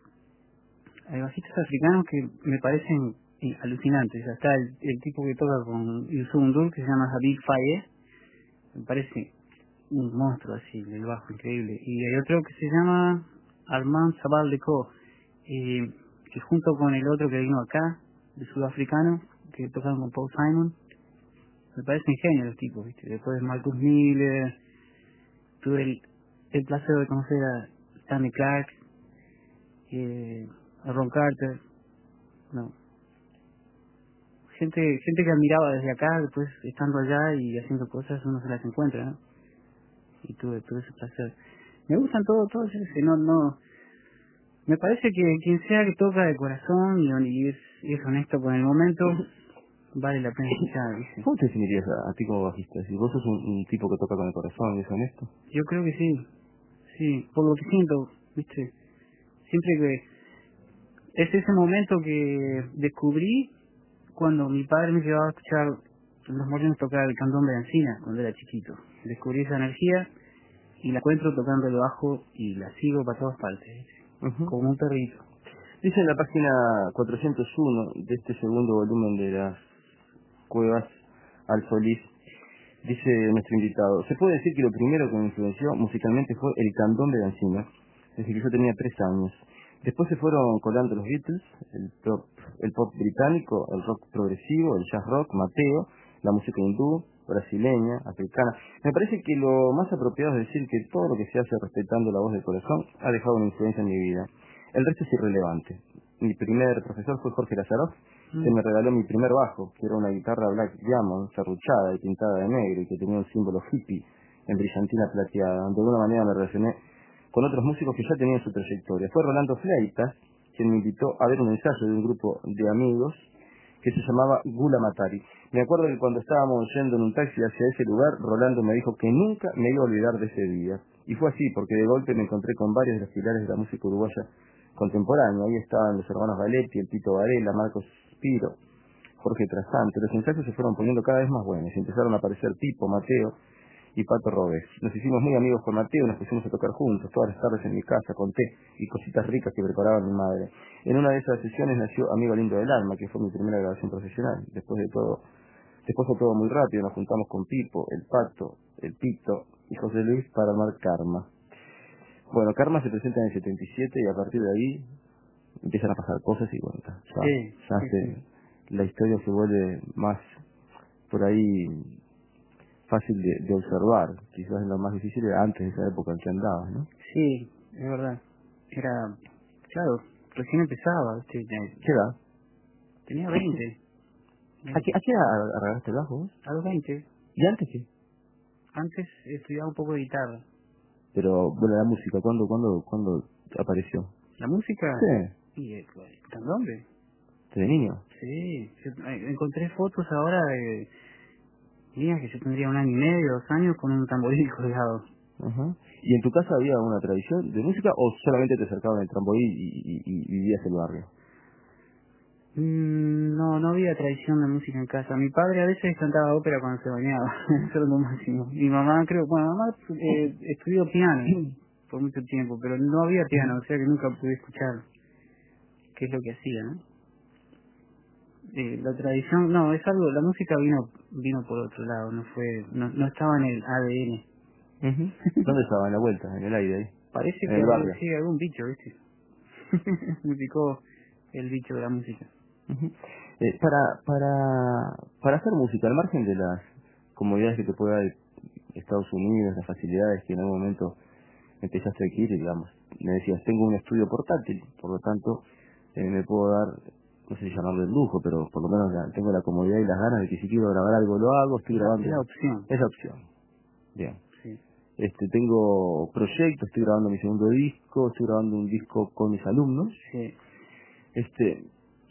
Hay bajistas africanos que me parecen eh, alucinantes. O sea, está el, el tipo que toca con Yusuf Ndur, que se llama Habib Faye. Me parece un monstruo así, del bajo, increíble. Y hay otro que se llama Armand Sabal Deco, eh, que junto con el otro que vino acá, de sudafricano, que tocaron con Paul Simon, me parecen genios los tipos, ¿viste? Después Marcus Miller, tuve el, el placer de conocer a Stanley Clark, eh, a Ron Carter, no. Gente, gente que admiraba desde acá, después estando allá y haciendo cosas, uno se las encuentra, ¿no? Y tuve, tuve ese placer. Me gustan todos, todos, ese, no, no. Me parece que quien sea que toca de corazón y, y es, y es honesto con el momento, vale la pena escuchar, ¿viste? ¿Cómo te definirías a, a ti como bajista? Si vos sos un, un tipo que toca con el corazón y es honesto. Yo creo que sí, sí, por lo que siento, ¿viste? Siempre que es ese momento que descubrí cuando mi padre me llevaba a escuchar los molinos tocar el candombe de Encina cuando era chiquito. Descubrí esa energía y la encuentro tocando el bajo y la sigo para todas partes, ¿viste? Uh-huh. Como un perrito. Dice en la página cuatrocientos uno de este segundo volumen de las Cuevas al Solís, dice nuestro invitado, se puede decir que lo primero que me influenció musicalmente fue el candombe de Encina, desde que yo tenía tres años. Después se fueron colando los Beatles, el pop, el pop británico, el rock progresivo, el jazz rock, Mateo, la música hindú, brasileña, africana. Me parece que lo más apropiado es decir que todo lo que se hace respetando la voz del corazón ha dejado una influencia en mi vida. El resto es irrelevante. Mi primer profesor fue Jorge Lazaroff, mm. que me regaló mi primer bajo, que era una guitarra Black Diamond, serruchada y pintada de negro, y que tenía un símbolo hippie en brillantina plateada. De alguna manera me relacioné con otros músicos que ya tenían su trayectoria. Fue Rolando Fleitas quien me invitó a ver un ensayo de un grupo de amigos que se llamaba Gula Matari. Me acuerdo que cuando estábamos yendo en un taxi hacia ese lugar, Rolando me dijo que nunca me iba a olvidar de ese día. Y fue así, porque de golpe me encontré con varios de los pilares de la música uruguaya contemporánea. Ahí estaban los hermanos Valetti, el Tito Varela, Marcos Spiro, Jorge Trasante. Los ensayos se fueron poniendo cada vez más buenos. Empezaron a aparecer Pipo, Mateo y Pato Robes. Nos hicimos muy amigos con Mateo, nos pusimos a tocar juntos, todas las tardes en mi casa, con té y cositas ricas que preparaba mi madre. En una de esas sesiones nació Amigo Lindo del Alma, que fue mi primera grabación profesional. Después de todo, después fue todo muy rápido, nos juntamos con Pipo, el Pato, el Pito y José Luis para armar Karma. Bueno, Karma se presenta en el setenta y siete y a partir de ahí empiezan a pasar cosas y bueno, ya, Sí, ya sí, se, sí. la historia se vuelve más por ahí fácil de, de observar. Quizás lo más difícil era antes de esa época en que andabas, ¿no? Sí, es verdad. Era, claro, recién empezaba, ¿viste? ¿Qué edad? Tenía veinte. ¿A qué, a qué edad agarraste el bajo vos? A los veinte. ¿Y antes qué? Antes estudiaba un poco de guitarra. Pero, bueno, la música, ¿cuándo, cuándo, cuándo apareció? ¿La música? Sí. Y, eh, ¿dónde? ¿De niño? Sí, yo, eh, encontré fotos ahora de días que yo tendría un año y medio, dos años con un tamboril colgado. Ajá. ¿Y en tu casa había una tradición de música o solamente te acercaban el trambolín y, y, y vivías el barrio? Mm, no, no había tradición de música en casa. Mi padre a veces cantaba ópera cuando se bañaba, eso es lo máximo. Mi mamá creo, bueno, mamá eh, estudió piano por mucho tiempo, pero no había piano, o sea que nunca pude escuchar qué es lo que hacía, ¿no? Eh, la tradición, no, es algo, la música vino vino por otro lado, no fue, no, no estaba en el A D N. Uh-huh. ¿Dónde estaba? En la vuelta, en el aire ahí. Parece En que el algún, barrio. sí, algún bicho, ¿viste? Me picó el bicho de la música. Uh-huh. eh, para, para, para hacer música, al margen de las comodidades que te puede dar Estados Unidos, las facilidades que en algún momento empezaste a adquirir, digamos, me decías, tengo un estudio portátil, por lo tanto, eh, me puedo dar, no sé si llamarlo el lujo, pero por lo menos la, tengo la comodidad y las ganas de que si quiero grabar algo lo hago, estoy La, grabando. la opción. Esa opción. Bien. Sí. Este, tengo proyectos, estoy grabando mi segundo disco, estoy grabando un disco con mis alumnos. Sí. Este,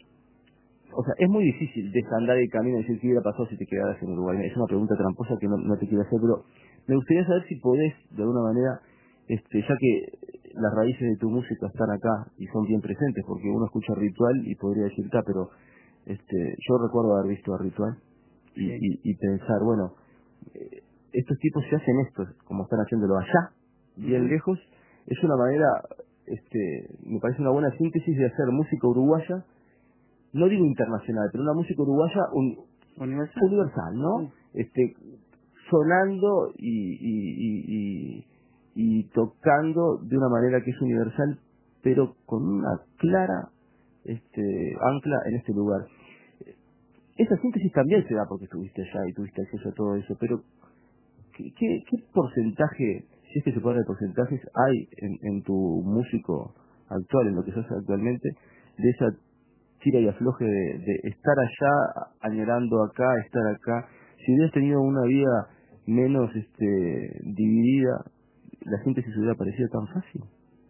o sea, es muy difícil desandar el camino y decir qué hubiera pasado si te quedaras en Uruguay. Es una pregunta tramposa que no, no te quiero hacer, pero me gustaría saber si podés, de alguna manera, este, ya que las raíces de tu música están acá y son bien presentes, porque uno escucha Ritual y podría decir, está, pero este, yo recuerdo haber visto a Ritual y, Sí. y, y pensar, bueno, eh, estos tipos se hacen esto, como están haciéndolo allá, bien Uh-huh. lejos, es una manera, este, me parece una buena síntesis de hacer música uruguaya, no digo internacional, pero una música uruguaya un, Universal. universal, ¿no? Sí. Este, sonando y, y, y, y, y tocando de una manera que es universal, pero con una clara este, ancla en este lugar. Esa síntesis también se da porque estuviste allá y tuviste acceso a todo eso, pero ¿qué, qué, qué porcentaje, si es que se puede hablar de porcentajes, hay en, en tu músico actual, en lo que sos actualmente, de esa tira y afloje de, de estar allá, añorando acá, estar acá? Si hubieras tenido una vida menos este dividida, ¿la síntesis hubiera parecido tan fácil?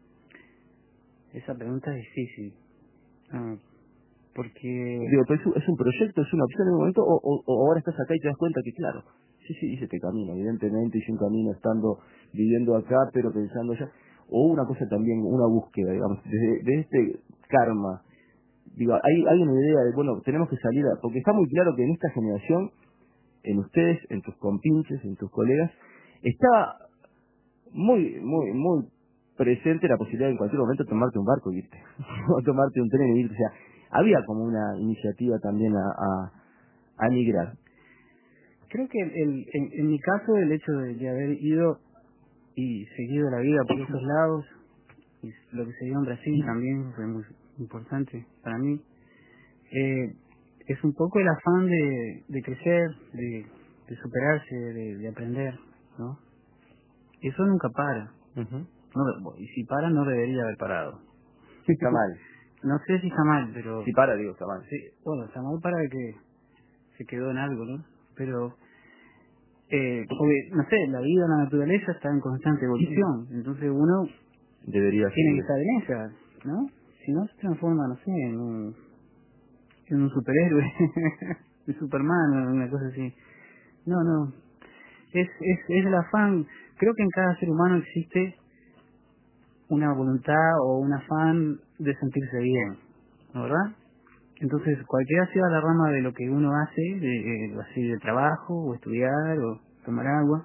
Esa pregunta es difícil. Ah, porque... Digo, pero es, un- es un proyecto, es una opción en un momento, o, o, o ahora estás acá y te das cuenta que, claro, sí, sí, hice este camino, evidentemente hice un camino estando, viviendo acá, pero pensando allá. O una cosa también, una búsqueda, digamos, desde de este karma. Digo, hay, hay una idea de, bueno, tenemos que salir, a, porque está muy claro que en esta generación, en ustedes, en tus compinches, en tus colegas, está muy, muy, muy presente la posibilidad de en cualquier momento tomarte un barco y irte, o tomarte un tren y irte. O sea, había como una iniciativa también a, a, a migrar. Creo que el, el- en, en mi caso el hecho de, de haber ido y seguido la vida por esos lados, y lo que se dio en Brasil también fue muy importante para mí, eh, es un poco el afán de, de crecer, de, de superarse, de, de aprender, ¿no? Eso nunca para. Uh-huh. No, y si para no debería haber parado. Está mal. No sé si está mal, pero... Si para, digo, está mal. Sí, bueno, está mal para que se quedó en algo, ¿no? Pero, eh, porque, no sé, la vida, la naturaleza está en constante evolución, entonces uno Debería tiene que seguir. estar en esa, ¿no? Si no se transforma, no sé, en un, en un superhéroe, de Superman o una cosa así. No, no, es, es, es el afán. Creo que en cada ser humano existe una voluntad o un afán de sentirse bien, ¿no, verdad? Entonces, cualquiera sea la rama de lo que uno hace, de, eh, así de trabajo, o estudiar, o tomar agua,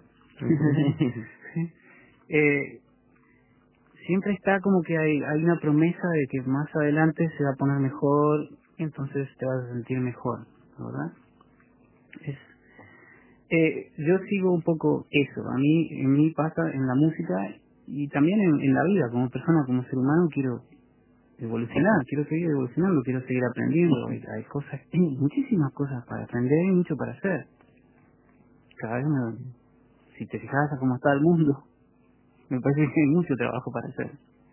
eh, siempre está como que hay, hay una promesa de que más adelante se va a poner mejor, entonces te vas a sentir mejor, ¿no, verdad? Es, eh, yo sigo un poco eso. A mí, en mí pasa en la música y también en, en la vida, como persona, como ser humano, quiero evolucionar, quiero seguir evolucionando, quiero seguir aprendiendo. Hay, hay cosas, muchísimas cosas para aprender y mucho para hacer. Cada vez me, si te fijas a cómo está el mundo, me parece que hay mucho trabajo para hacer.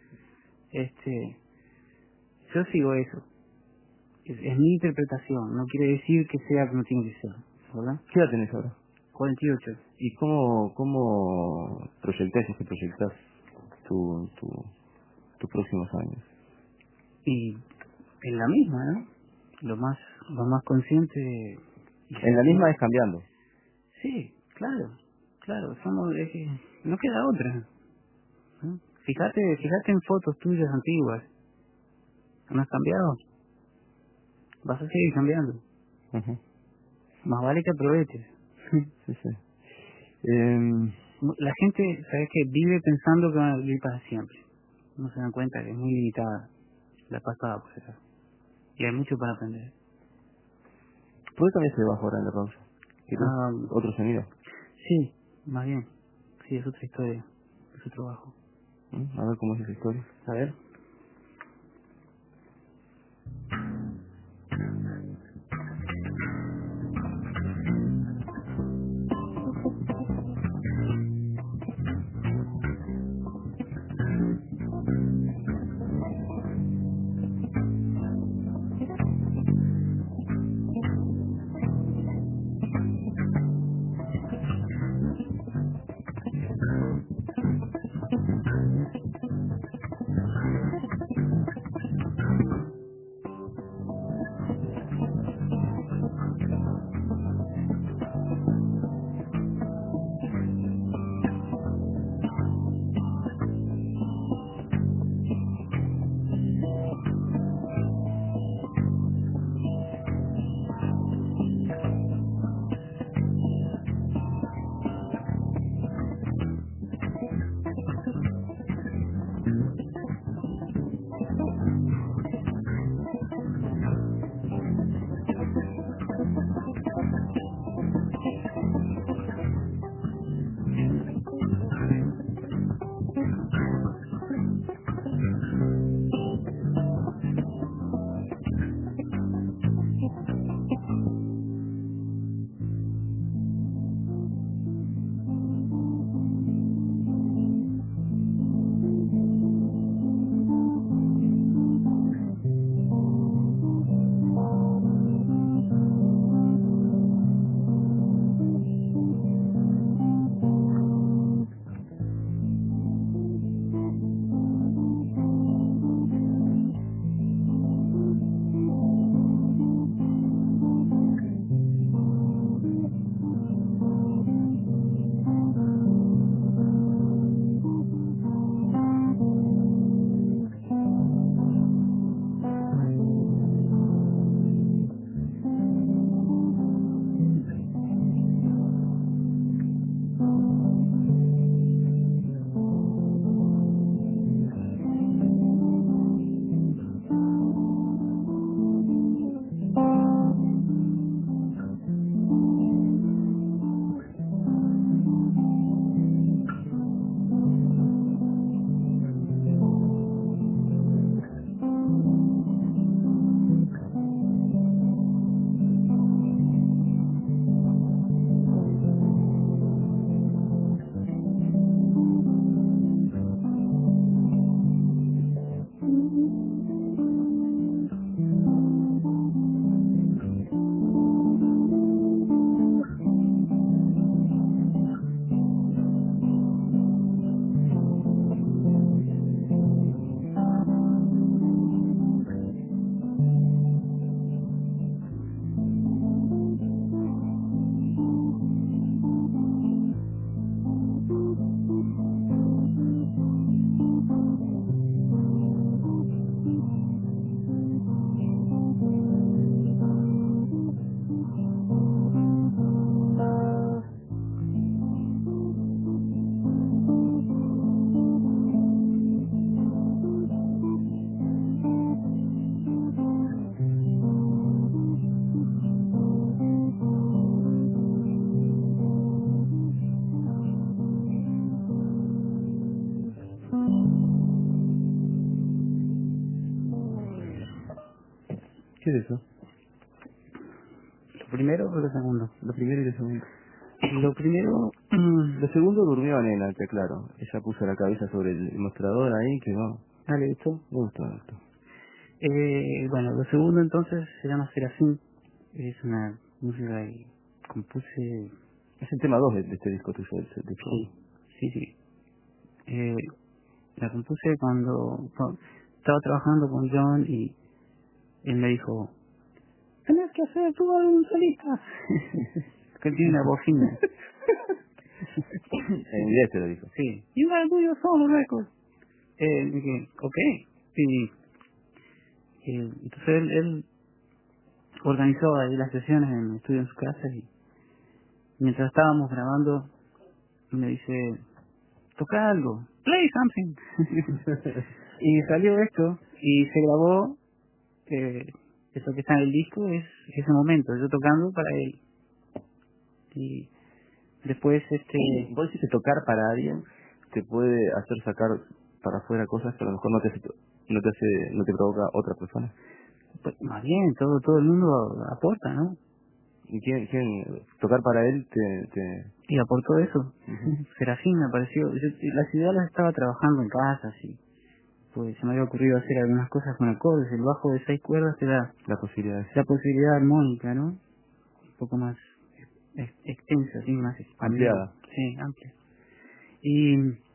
Este, yo sigo eso. Es, es mi interpretación, no quiere decir que sea como tiene que ser, ¿verdad? ¿Qué edad tenés ahora? cuarenta y ocho. ¿Y cómo, cómo proyectás, si es que proyectás tu, tu, tus próximos años? Y en la misma, ¿no? Lo más, lo más consciente. En la misma es cambiando. Sí, claro, claro, somos, es que no queda otra, ¿no? Fíjate, fíjate en fotos tuyas antiguas, ¿no has cambiado? Vas a seguir cambiando. Uh-huh. Más vale que aproveches. Sí, sí. Eh, La gente, ¿sabes qué? Vive pensando que va a vivir para siempre. No se dan cuenta que es muy limitada la pasada, pues eso. Y hay mucho para aprender. ¿Por qué cambiaste de bajo ahora en la pausa? ¿Quieres Um, otro sonido? sí, más bien. Sí, es otra historia. Es otro bajo. ¿Mm? A ver cómo es esa historia. A ver. ¿Qué es eso? ¿Lo primero o lo segundo? Lo primero y lo segundo. Lo primero... Lo segundo durmió nena, que claro. Ella puso la cabeza sobre el mostrador ahí, que no. Ah, ¿le gustó? Me gustó, me gustó. Eh, bueno, lo segundo entonces se llama Serafín. Es una música que compuse... Es el tema dos de, de este disco tuyo, del de Sí, sí, sí. Eh, la compuse cuando, cuando estaba trabajando con John y él me dijo, tenés que hacer tu álbum solista. Que él tiene una voz fina. En inglés te lo dijo. Sí. You gotta do your solo record. Eh, dije, ok. Y, y entonces él, él organizó ahí las sesiones en el estudio en su casa y mientras estábamos grabando me dice, toca algo, play something. Y salió esto y se grabó, eh, eso que está en el disco es ese momento, yo tocando para él. Y después este... Vos decís que tocar para alguien te puede hacer sacar para afuera cosas que a lo mejor no te hace, no te hace, no te provoca otra persona. Pues, más bien, todo todo el mundo aporta, ¿no? ¿Y quién, quién tocar para él te, te... Y aportó eso. Uh-huh. Serafín me pareció, yo, las ideas las estaba trabajando en casa, sí. Pues se me había ocurrido hacer algunas cosas con acordes, el bajo de seis cuerdas te da la posibilidad la posibilidad armónica, ¿no? Un poco más ex- extensa, sí, más expandida. ampliada? Sí, amplia. Y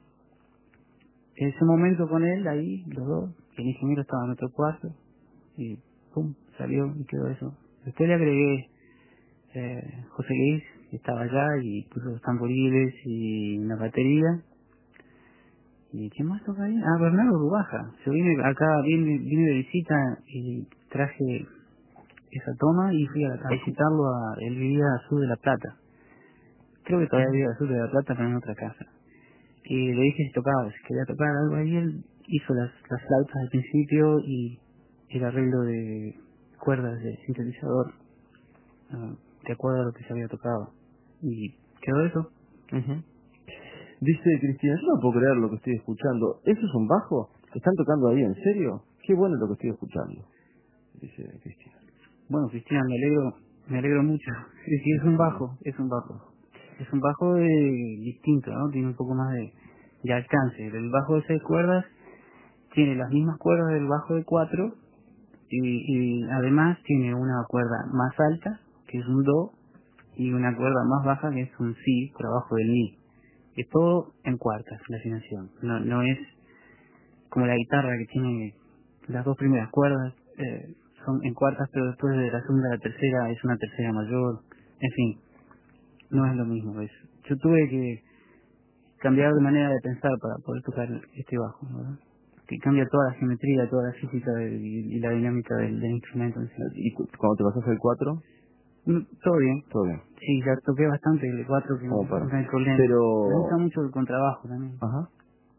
ese momento con él ahí, los dos, el ingeniero estaba en otro cuarto y pum, salió y quedó eso. Después le agregué eh, José Luis, que estaba allá y puso los tamboriles y una batería. ¿Y quién más toca ahí? Ah, Bernardo Rubaja. Yo vine acá, vine, vine de visita y traje esa toma y fui a, a visitarlo. A, él vivía al sur de La Plata. Creo que todavía vivía al sur de La Plata, pero en otra casa. Y le dije si tocaba, si quería tocar algo ahí. Él hizo las, las flautas al principio y el arreglo de cuerdas de sintetizador, uh, de acuerdo a lo que se había tocado. Y quedó eso. Uh-huh. Dice Cristina, yo no puedo creer lo que estoy escuchando. ¿Eso es un bajo? ¿Están tocando ahí en serio? Qué bueno lo que estoy escuchando. Dice Cristina. Bueno, Cristina, me alegro, me alegro mucho. Es decir, es un bajo, es un bajo. Es un bajo de, distinto, ¿no? Tiene un poco más de, de alcance. El bajo de seis cuerdas tiene las mismas cuerdas del bajo de cuatro y, y además tiene una cuerda más alta, que es un do, y una cuerda más baja, que es un si, por abajo del mi. Es todo en cuartas, la afinación. No, no es como la guitarra que tiene las dos primeras cuerdas, eh, son en cuartas, pero después de la segunda a la tercera es una tercera mayor. En fin, no es lo mismo. Es, yo tuve que cambiar de manera de pensar para poder tocar este bajo, ¿verdad? Que cambia toda la geometría, toda la física del- y, y la dinámica del, del instrumento en sí. ¿Y cu- cuando te pasas el cuatro? Mm, Todo bien. Todo bien. Sí, ya toqué bastante el cuatro, que no, Como para. no hay problema. Pero... Me gusta mucho el contrabajo también. Ajá.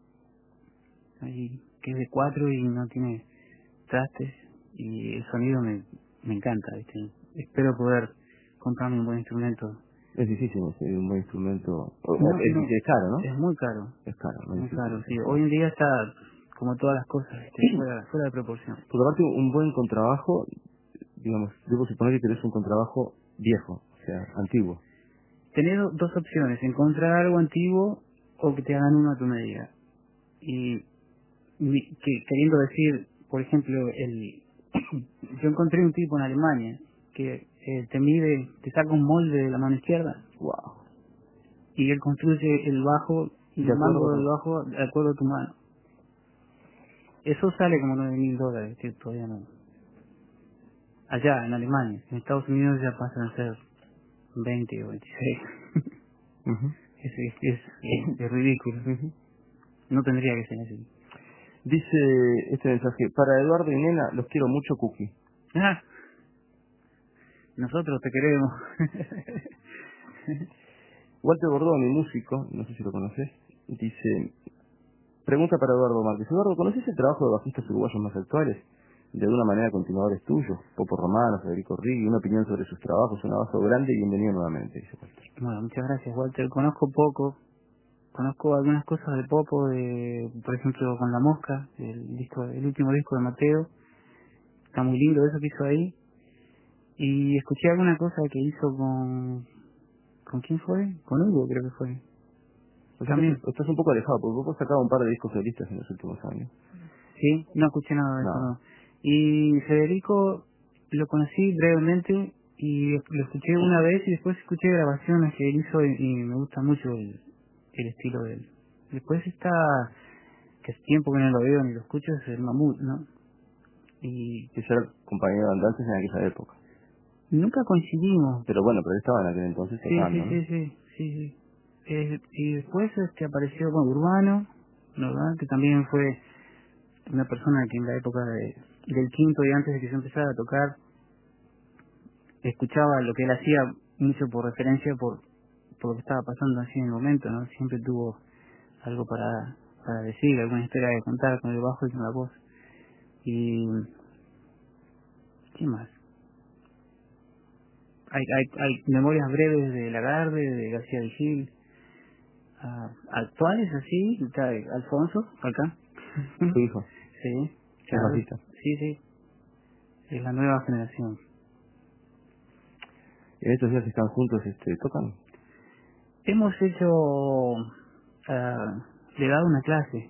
Ahí, que es de cuatro y no tiene trastes y el sonido me, me encanta, ¿viste? Espero poder comprarme un buen instrumento. Es difícil conseguir un buen instrumento. O, o- No, es, no, es caro, ¿no? es muy caro, Es caro, no es muy difícil, caro, sí. es caro. Hoy en día está, como todas las cosas, ¿viste? fuera, fuera de proporción. Porque aparte un buen contrabajo, digamos, debo suponer que tenés un contrabajo viejo, o sea, antiguo. Tenés do- dos opciones, encontrar algo antiguo o que te hagan uno a tu medida. Y mi- que, queriendo decir, por ejemplo, el yo encontré un tipo en Alemania que eh, te mide, te saca un molde de la mano izquierda Wow. y él construye el bajo y De el acuerdo mango con- del bajo de acuerdo a tu mano. Eso sale como nueve mil dólares, que todavía no. Allá, en Alemania. En Estados Unidos ya pasan a ser veinte o veintiséis. Uh-huh. es, es, es, es, es ridículo. Uh-huh. No tendría que ser así. Dice este mensaje, para Eduardo y Nena, los quiero mucho, Cookie. Ah, nosotros te queremos. Walter Bordoni, músico, no sé si lo conoces, dice, pregunta para Eduardo Márquez. Eduardo, ¿conoces el trabajo de bajistas uruguayos más actuales? De alguna manera continuadores tuyos, Popo Romano, Federico Riggi, una opinión sobre sus trabajos, un abrazo grande y bienvenido nuevamente, dice Walter. Bueno, muchas gracias, Walter. Conozco poco. Conozco algunas cosas de Popo, de, por ejemplo, con La Mosca, el disco, el último disco de Mateo. Está muy lindo eso que hizo ahí. Y escuché alguna cosa que hizo con... ¿Con quién fue? Con Hugo, creo que fue. O sea, También. que estás un poco alejado, porque vos has sacado un par de discos solistas en los últimos años. Sí, no escuché nada de No. eso, no. Y Federico lo conocí brevemente y lo escuché una vez y después escuché grabaciones que él hizo y, y me gusta mucho el, el estilo de él. Después está, que es tiempo que no lo veo ni lo escucho, es el Mamut, ¿no? Y Que yo era compañero de andantes en aquella época. nunca coincidimos. Pero bueno, pero él estaba en aquel entonces Sí, tocando, sí, ¿no? sí, sí, sí, sí. Eh, y después este apareció, bueno, Urbano, ¿verdad? Que también fue una persona que en la época de, del quinto y antes de que yo empezara a tocar, escuchaba lo que él hacía mucho por referencia por, por lo que estaba pasando así en el momento, ¿no? Siempre tuvo algo para, para decir, alguna historia que contar con el bajo y con la voz. Y, ¿qué más? Hay, hay, hay memorias breves de Lagarde, de García Vigil, ah, actuales así, está Alfonso, acá. Su hijo, Sí, es claro, bajista. sí, sí, es la nueva generación. En estos días que están juntos, este, tocan. Hemos hecho, ah, le he dado una clase.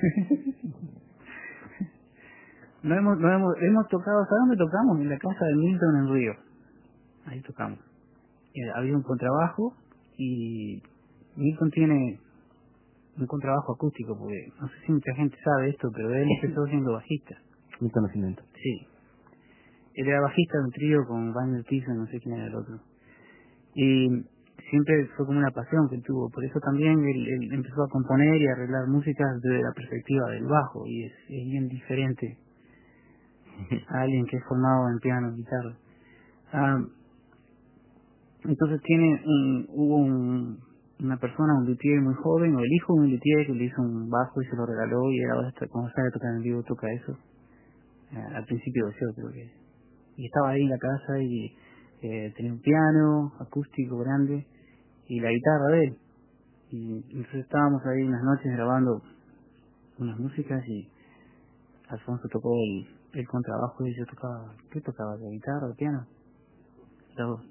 no hemos, no hemos, hemos tocado, ¿sabes dónde tocamos? En la casa de Milton en Río. Ahí tocamos. Eh, había un contrabajo y Milton tiene un contrabajo acústico, porque no sé si mucha gente sabe esto, pero él empezó siendo bajista. Mi conocimiento. Sí. Él era bajista de un trío con Van der Tiesen, no sé quién era el otro. Y siempre fue como una pasión que él tuvo. Por eso también él, él empezó a componer y a arreglar música desde la perspectiva del bajo. Y es, es bien diferente a alguien que es formado en piano y guitarra. Ah, entonces tiene un, hubo un, una persona, un luthier muy joven, o el hijo de un luthier que le hizo un bajo y se lo regaló y ahora está, como sabe tocar en vivo, toca eso. Ah, al principio yo creo que. Y estaba ahí en la casa y eh, tenía un piano acústico grande y la guitarra de él. Y entonces estábamos ahí unas noches grabando unas músicas y Alfonso tocó el, el contrabajo y yo tocaba, ¿qué tocaba? ¿La guitarra, el piano? La voz.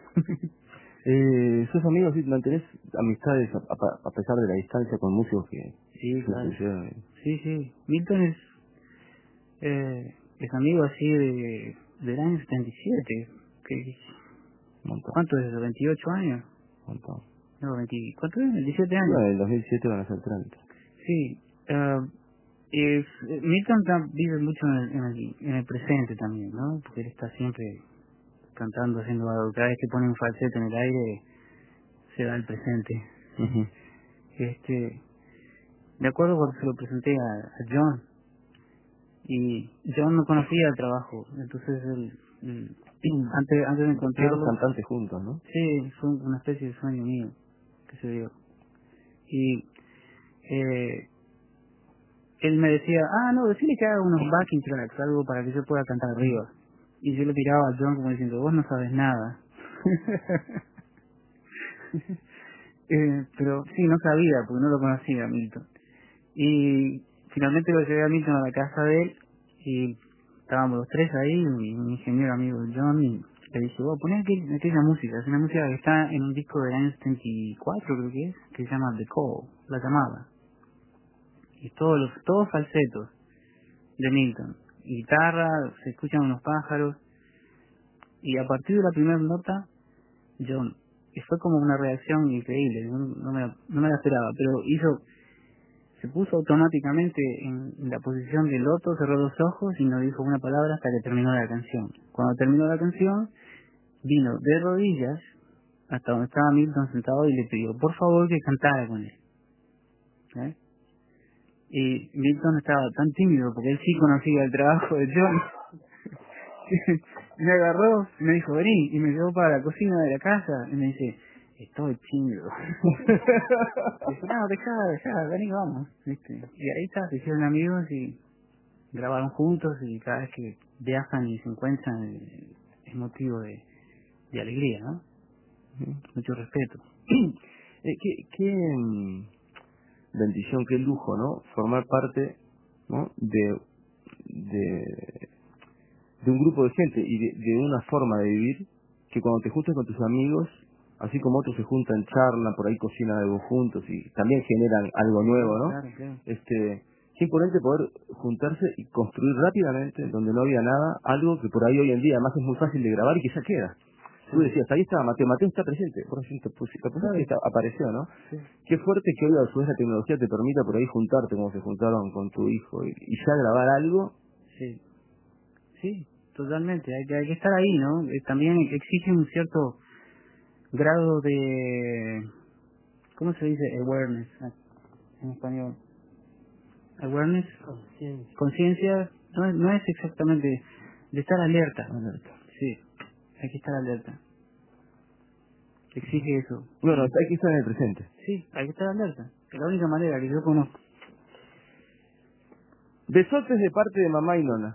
Eh, ¿Sos amigos y mantenés amistades a, a, a pesar de la distancia con músicos que Sí, que claro. pusieron en Sí, sí. Milton es, eh, es amigo así de del año setenta y siete. Que, un montón, ¿Cuánto es eso? ¿veintiocho años? un montón. No, veinte, ¿cuánto es? veintisiete No, años. en el dos mil siete van a ser treinta. Sí. Uh, es, Milton tam- vive mucho en el, en, el, en el presente también, ¿no? Porque él está siempre cantando, haciendo algo. Cada vez que pone un falsete en el aire, se da el presente. Uh-huh. Este, de acuerdo cuando se lo presenté a, a John, y John no conocía el trabajo, entonces él, él- antes, antes de Dos encontrarlo, cantantes juntos, ¿no? sí, fue una especie de sueño mío que se dio. Y eh, él me decía, ah, no, decirle que haga unos backing tracks, algo para que yo pueda cantar arriba. Y yo le tiraba a John como diciendo, vos no sabes nada. eh, pero sí, no sabía, porque no lo conocía a Milton. Y finalmente lo llevé a Milton a la casa de él, y estábamos los tres ahí, mi, mi ingeniero amigo John, y le dije, vos poné aquel, aquella música, es una música que está en un disco del año setenta y cuatro creo que es, que se llama The Call, la llamada. Y todos los, todos falsetos de Milton. Guitarra, se escuchan unos pájaros, y a partir de la primera nota, John, y fue como una reacción increíble, no, no, me, no me la esperaba, pero hizo, se puso automáticamente en, en la posición de loto, cerró los ojos y no dijo una palabra hasta que terminó la canción. Cuando terminó la canción, vino de rodillas hasta donde estaba Milton sentado y le pidió por favor que cantara con él. ¿Eh? Y Milton estaba tan tímido porque él sí conocía el trabajo de John. Me agarró, me dijo vení, y me llevó para la cocina de la casa y me dice, estoy tímido. Y dije, no, dejá, dejá, vení, vamos. ¿Viste? Y ahí está, se hicieron amigos y grabaron juntos y cada vez que viajan y se encuentran eh, es motivo de, de alegría, ¿no? Ujú. Mucho respeto. Eh, qué, qué mm, bendición, qué lujo, ¿no? Formar parte, ¿no? De, de, de un grupo de gente y de, de una forma de vivir que cuando te juntas con tus amigos, así como otros se juntan, charlan, por ahí cocinan algo juntos y también generan algo nuevo, ¿no? Claro, claro. Este, qué imponente poder juntarse y construir rápidamente, donde no había nada, algo que por ahí hoy en día además es muy fácil de grabar y que ya queda. Tú decías, ahí está Mateo, Mateo está presente, por ejemplo, pues, la persona que está, apareció, ¿no? Sí. Qué fuerte que hoy a su vez la tecnología te permita por ahí juntarte como se juntaron con tu hijo y, y ya grabar algo. Sí, sí, totalmente, hay que, hay que estar ahí, ¿no? Eh, También exige un cierto grado de, ¿cómo se dice? Awareness en español. Awareness, conciencia, conciencia no, es- no es exactamente de estar alerta. Alerta. Sí, hay que estar alerta. Exige eso. Bueno, hay que estar en el presente. Sí, hay que estar alerta. Es la única manera que yo conozco. Besotes de parte de mamá y nona.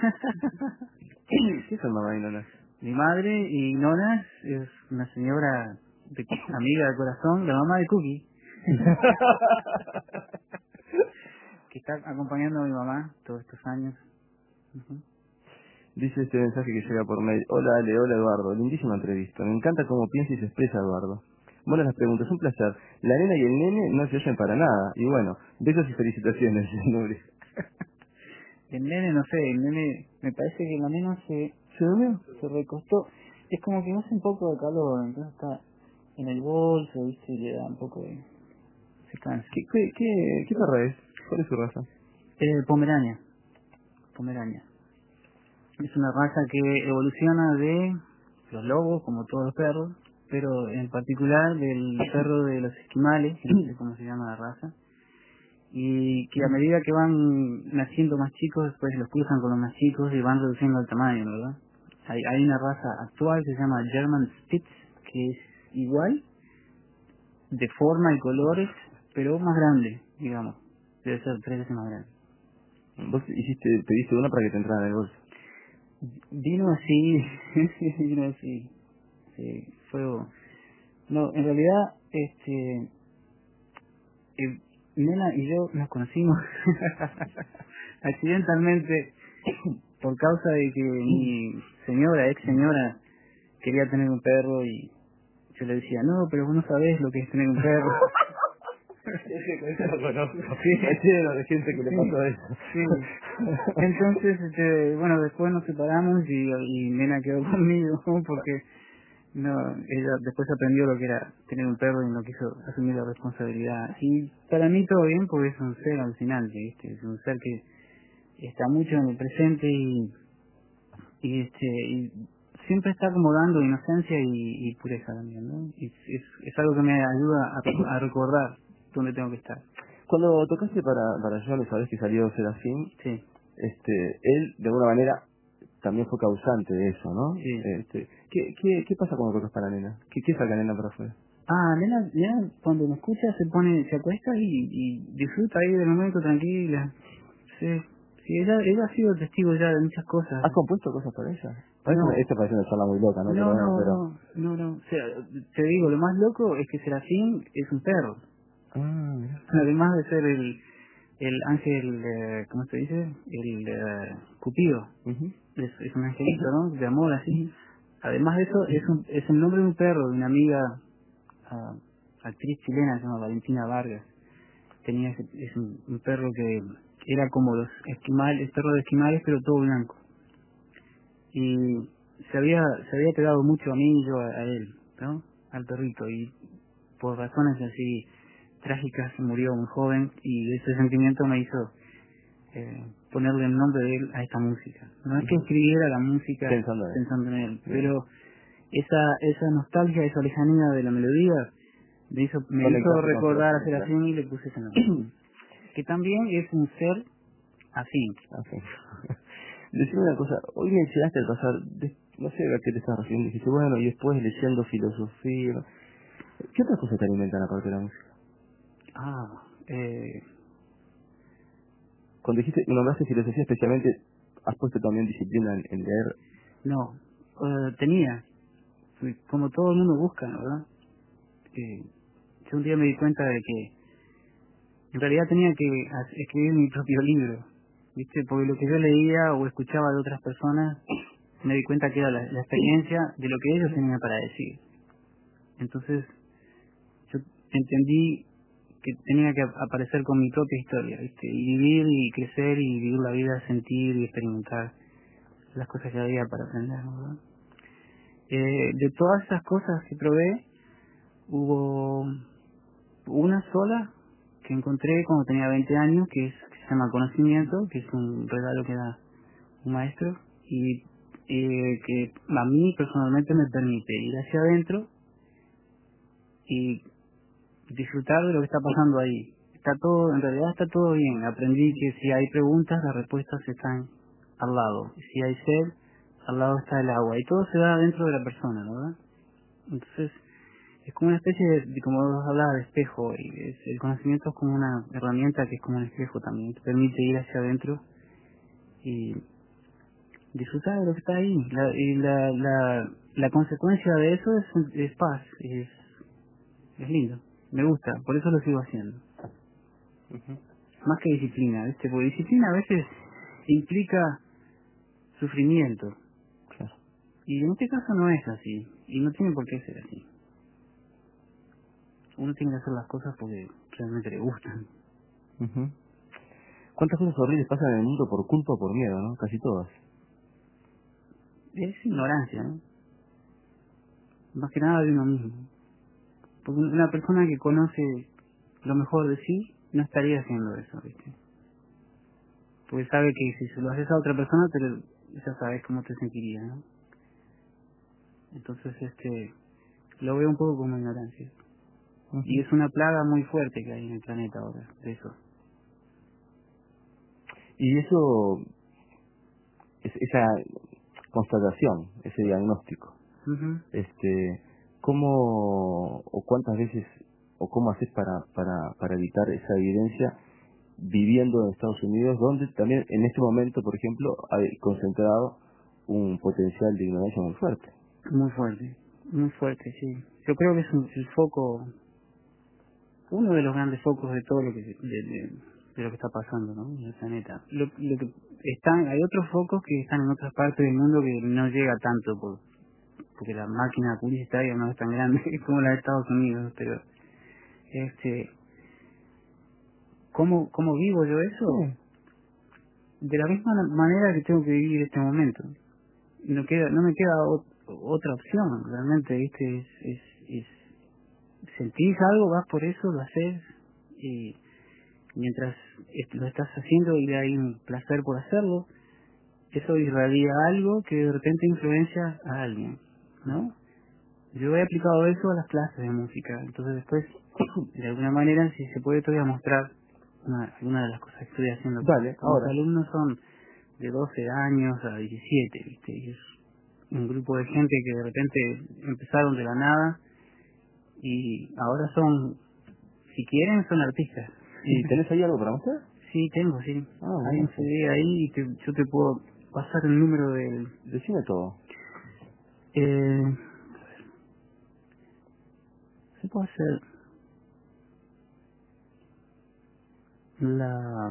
¿Qué son mamá y nona? Mi madre y Nona es una señora de, amiga de corazón, la mamá de Cookie, que está acompañando a mi mamá todos estos años. Ujú. Dice este mensaje que llega por mail. Hola Ale, hola Eduardo, lindísima entrevista. Me encanta cómo piensa y se expresa Eduardo. Bueno, las preguntas, un placer. La nena y el nene no se oyen para nada. Y bueno, besos y felicitaciones, Nuri. El nene, no sé, el nene, me parece que la nena se, ¿Se durmió? se recostó. Es como que hace un poco de calor, entonces está en el bolso, ¿viste? Y le da un poco de... se cansa. ¿Qué, qué, qué, qué perra es? ¿Cuál es su raza? Eh, Pomerania. Pomerania. Es una raza que evoluciona de los lobos, como todos los perros, pero en particular del perro de los esquimales, que no sé cómo se llama la raza, y que a medida que van naciendo más chicos, después los cruzan con los más chicos y van reduciendo el tamaño, ¿verdad? Hay, hay una raza actual que se llama German Spitz, que es igual, de forma y colores, pero más grande, digamos. Debe ser tres veces más grande. Vos hiciste, pediste una para que te entrara en el bolso. Vino así, vino así. Sí, fue... No, en realidad, este... eh, Nena y yo nos conocimos accidentalmente por causa de que mi señora, ex señora, quería tener un perro y yo le decía, no, pero vos no sabés lo que es tener un perro. Eso lo conozco. Sí. Está lleno de gente que le Sí, pasó eso. sí. Entonces, este, bueno, después nos separamos y, y Nena quedó conmigo porque no, ella después aprendió lo que era tener un perro y no quiso asumir la responsabilidad. Y para mí todo bien porque es un ser alucinante, ¿viste? Es un ser que está mucho en el presente y, y este y siempre está como dando inocencia y, y pureza también, ¿no? Y es, es algo que me ayuda a, a recordar dónde tengo que estar. Cuando tocaste para, para John, sabés que salió Serafín, Sí, este, él de alguna manera también fue causante de eso, ¿no? sí. Este, ¿qué, qué, ¿Qué pasa cuando tocas para Nena? ¿Qué, qué saca Nena para afuera? Ah, Nena, Nena cuando me escucha se pone, se acuesta y, y disfruta ahí del momento tranquila. Sí, sí, ella, ella ha sido testigo ya de muchas cosas. ¿Has compuesto cosas para ella? No. Esto parece una charla muy loca, ¿no? No, Pero bueno, no, pero... no, no, no. O sea, te digo, lo más loco es que Serafín es un perro. Ah, mira. Además de ser el, el ángel, eh, ¿cómo se dice? El eh, Cupido. Uh-huh. Es, es un angelito, ¿no? De amor, así. Además de eso, es un, es el nombre de un perro, de una amiga, uh, actriz chilena, se llama Valentina Vargas. Tenía ese, es un, un perro que era como los esquimales, perro de esquimales, pero todo blanco. Y se había, se había pegado mucho a mí y yo a, a él, ¿no? Al perrito. Y por razones así trágicas se murió muy joven y ese sentimiento me hizo eh, ponerle el nombre de él a esta música. No es que escribiera la música Pensando en él. pensando en él, Sí. pero esa esa nostalgia, esa lejanía de la melodía me hizo me Conectaste hizo con recordar a Serafín, Serafín y le puse ese nombre. Que también es un ser afín. Okay. Decime una cosa, hoy me mencionaste al pasar, de, no sé a qué te estás refiriendo, dijiste, bueno, y después leyendo filosofía, ¿qué otras cosas te alimentan aparte de la música? Ah, eh, Cuando dijiste, nombraste filosofía especialmente, has puesto también disciplina en, en leer. no, eh, tenía, como todo el mundo busca, ¿no? ¿Verdad? Eh, yo un día me di cuenta de que en realidad tenía que ha- escribir mi propio libro, ¿viste? Porque lo que yo leía o escuchaba de otras personas, me di cuenta que era la, la experiencia de lo que ellos tenían para decir. Entonces, yo entendí que tenía que aparecer con mi propia historia, ¿viste? Y vivir y crecer y vivir la vida, sentir y experimentar las cosas que había para aprender, ¿verdad? Eh, de todas esas cosas que probé, hubo una sola que encontré cuando tenía veinte años, que es que se llama conocimiento, que es un regalo que da un maestro, y eh, que a mí personalmente me permite ir hacia adentro y disfrutar de lo que está pasando ahí. Está todo, en realidad está todo bien. Aprendí que si hay preguntas, las respuestas están al lado. Si hay sed, al lado está el agua. Y todo se da dentro de la persona, ¿verdad? Entonces, es como una especie de, de como vos hablabas, de espejo. Y es, el conocimiento es como una herramienta que es como un espejo también. Te permite ir hacia adentro y disfrutar de lo que está ahí. La, y la, la, la consecuencia de eso es, es paz. Es, es lindo. Me gusta, por eso lo sigo haciendo. Uh-huh. Más que disciplina, ¿viste? Porque disciplina a veces implica sufrimiento. Claro. Y en este caso no es así. Y no tiene por qué ser así. Uno tiene que hacer las cosas porque realmente le gustan. Uh-huh. ¿Cuántas cosas horribles pasan en el mundo por culpa o por miedo, no? Casi todas. Es ignorancia, ¿no? Más que nada de uno mismo. Porque una persona que conoce lo mejor de sí no estaría haciendo eso, ¿viste? Porque sabe que si se lo haces a otra persona, te lo, ya sabes cómo te sentiría, ¿no? Entonces, este, lo veo un poco como ignorancia. Uh-huh. Y es una plaga muy fuerte que hay en el planeta ahora, de eso. Y eso, es, esa constatación, ese diagnóstico, Uh-huh. este, ¿cómo o cuántas veces o cómo haces para, para, para evitar esa evidencia viviendo en Estados Unidos, donde también en este momento, por ejemplo, hay concentrado un potencial de ignorancia muy fuerte? Muy fuerte, muy fuerte, sí. Yo creo que es un, el foco, uno de los grandes focos de todo lo que de, de, de lo que está pasando, ¿no? En el planeta. Lo, lo que están, hay otros focos que están en otras partes del mundo que no llega tanto por, porque la máquina publicitaria no es tan grande como la de Estados Unidos, pero este, ¿cómo, cómo vivo yo eso? Sí. De la misma manera que tengo que vivir este momento. No queda, no me queda ot, otra opción, realmente, ¿viste? Es, es, es, sentís algo, vas por eso, lo haces, y mientras lo estás haciendo y hay un placer por hacerlo, eso irradia algo que de repente influencia a alguien, ¿no? Yo he aplicado eso a las clases de música, entonces después, de alguna manera, si se puede, te voy a mostrar una, alguna de las cosas que estoy haciendo. Dale, con ahora. Los alumnos son de doce años a diecisiete, ¿viste? Y es un grupo de gente que de repente empezaron de la nada y ahora son, si quieren, son artistas. ¿Y tenés ahí algo para mostrar? Sí, tengo, sí. Ah, Hay un C D ahí y te, yo te puedo pasar el número del... Decime todo. Eh, ¿Se puede hacer la...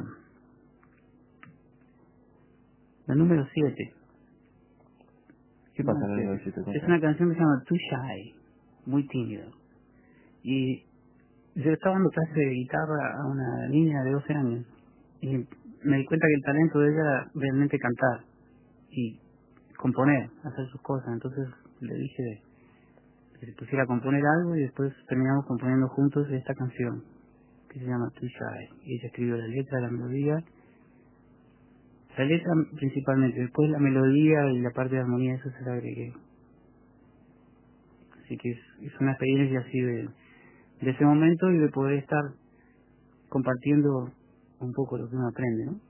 la número siete? ¿Qué pasa en el número siete? Es una canción que se llama Too Shy, muy tímido. Y yo estaba dando clase de guitarra a una niña de doce años y me di cuenta que el talento de ella era realmente cantar y componer, hacer sus cosas. Entonces le dije que se pusiera a componer algo y después terminamos componiendo juntos esta canción que se llama Too Shy. Y ella escribió la letra, la melodía, la letra principalmente, después la melodía y la parte de armonía, eso se la agregué. Así que es, es una experiencia así de, de ese momento y de poder estar compartiendo un poco lo que uno aprende, ¿no?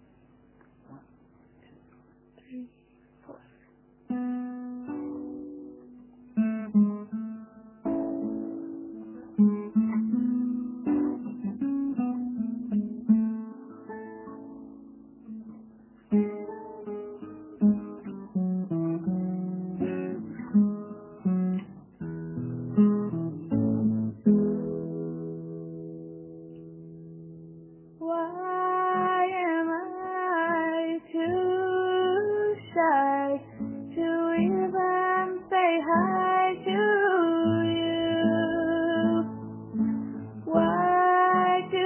Why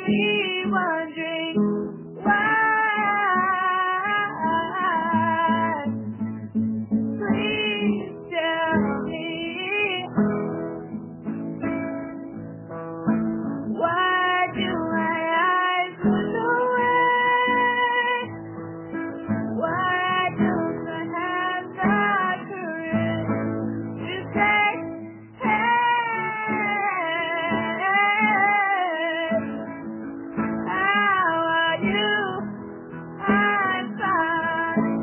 me wondering why. Please tell me, why do my eyes look away? Why don't I have the courage to say, hey, how are you? I'm fine.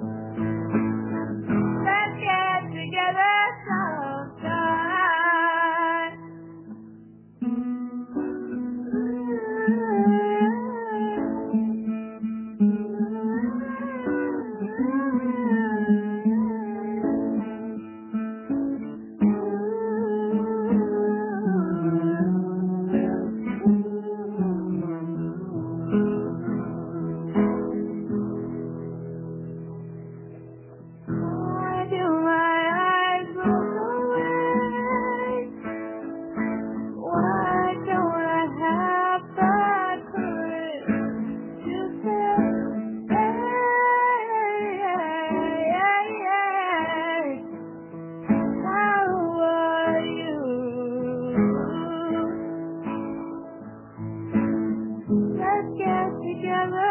Let's get together sometime. Why do my eyes look away? Why don't I have the courage to say, hey, how are you? Let's get together.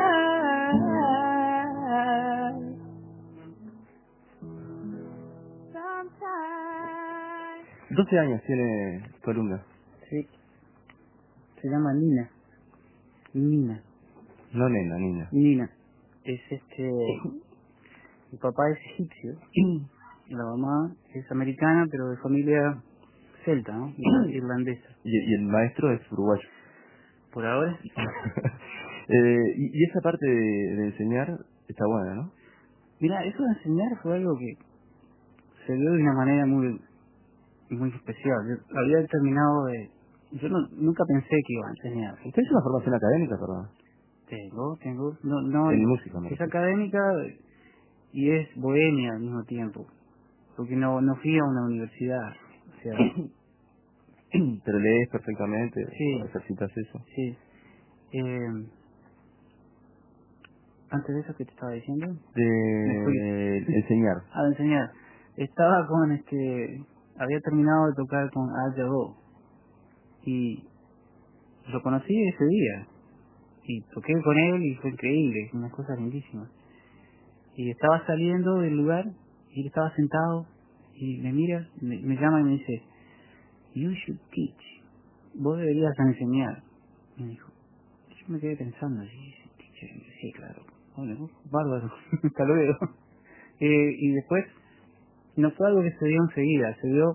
Sometime. doce años tiene tu alumna. Sí. Se llama Nina. Nina. No nena, niña. Nina. Es este... Mi papá es egipcio. Y la mamá es americana, pero de familia celta, ¿no? Irlandesa. Y, y el maestro es uruguayo. Por ahora. eh, y, y esa parte de, de enseñar está buena, ¿no? Mira, eso de enseñar fue algo que se dio de una manera muy muy especial. Yo había terminado de... Yo no, nunca pensé que iba a enseñar. ¿Usted hizo una formación académica, perdón? Tengo, tengo... No, no, En música, me es refiero. académica y es bohemia al mismo tiempo. Porque no, no fui a una universidad. O sea, Pero lees perfectamente, Sí. ejercitas eso. sí. Eh, antes de eso, ¿qué te estaba diciendo? Me fui. De enseñar. A enseñar. Estaba con este... Había terminado de tocar con Al Jarreau y lo conocí ese día y toqué con él y fue increíble, unas cosas lindísimas. Y estaba saliendo del lugar y él estaba sentado y me mira, me, me llama y me dice, "You should teach, vos deberías enseñar". Y me dijo, yo me quedé pensando, sí, sí, sí, claro, bueno, bárbaro, hasta luego. Eh, y después no fue algo que se dio enseguida, se dio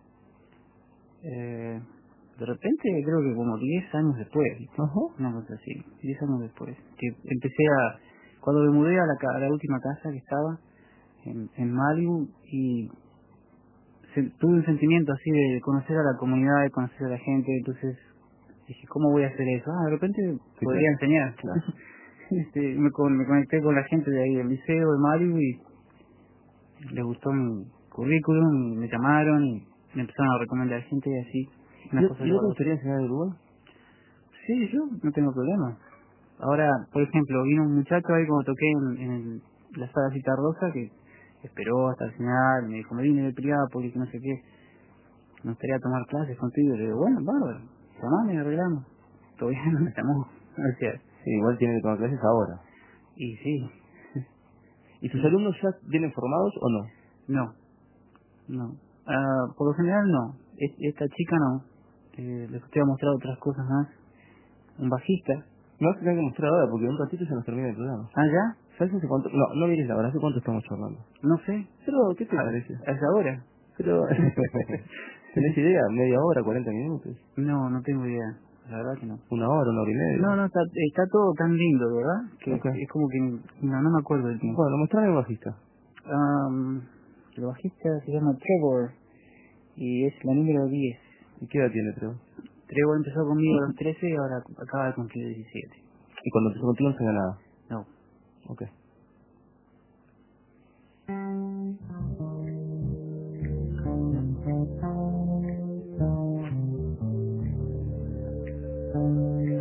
eh, de repente, creo que como diez años después, Ajá. una cosa así, diez años después, que empecé a, cuando me mudé a la, ca- a la última casa que estaba en, en Malibu, y se- tuve un sentimiento así de conocer a la comunidad, de conocer a la gente, entonces dije, ¿cómo voy a hacer eso? Ah, de repente Sí, podría claro. enseñar. Claro. este, me, con- me conecté con la gente de ahí del liceo de Malibu y les gustó mi currículum, y me llamaron y me empezaron a recomendar gente y así. Una ¿Y, cosa ¿Y no te de gustaría enseñar en Uruguay? Sí, yo no tengo problema. Ahora, por ejemplo, vino un muchacho ahí cuando toqué en, en el, la sala Cita Rosa que esperó hasta el final, me dijo, me vine de Priápolis, que no sé qué, me gustaría tomar clases contigo. Le digo, bueno, bárbaro, llamame y arreglamos. Todavía no me llamó. O sea, Sí, igual tiene que tomar clases ahora. y sí, ¿Y tus alumnos ya vienen formados o no? no, no. Ah, por lo general no. Es- esta chica no. Eh, les estoy a mostrar otras cosas más. Un bajista. No vas a tener que mostrar ahora porque en un ratito se nos termina el programa. Ah, ¿ya? ¿Sabes hace cuánto? No, no mires la hora, ¿hace cuánto estamos charlando? No sé. Pero, ¿qué te Ah, parece? ¿A esa hora? Pero, ¿tenés idea? ¿Media hora, cuarenta minutos? No, no tengo idea. La verdad que no. ¿Una hora, una hora y media? No, no, está, está todo tan lindo, ¿verdad? Que Ok. es como que... No, no me acuerdo del tiempo. Bueno, mostrame el bajista. Um, el bajista se llama Trevor y es la número diez. ¿Y qué edad tiene, Trevor? Trevor empezó conmigo a los trece y ahora acaba de cumplir diecisiete. Y cuando empezó contigo no enseña nada. No. Ok. Thank you.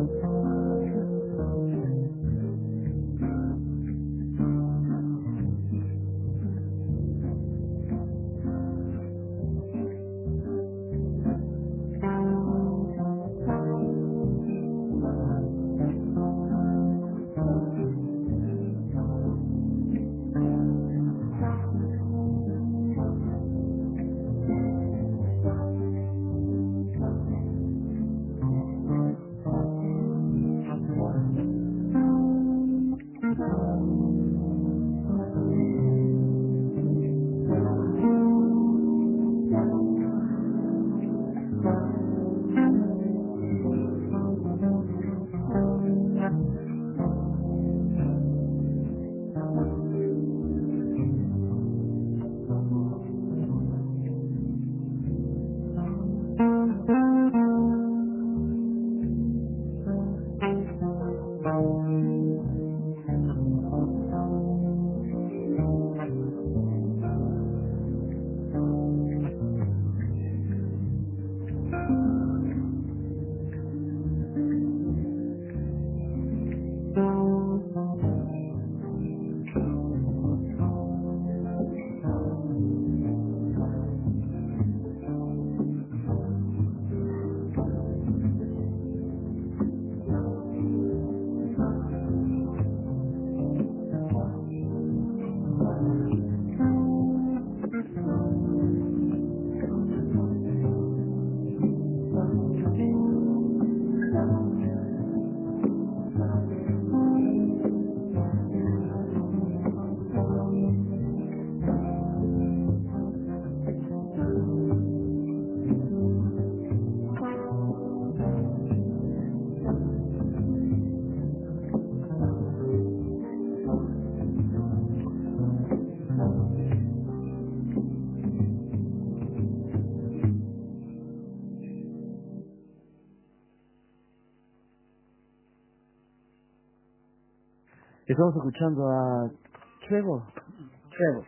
Estamos escuchando a Trevor. Trevor.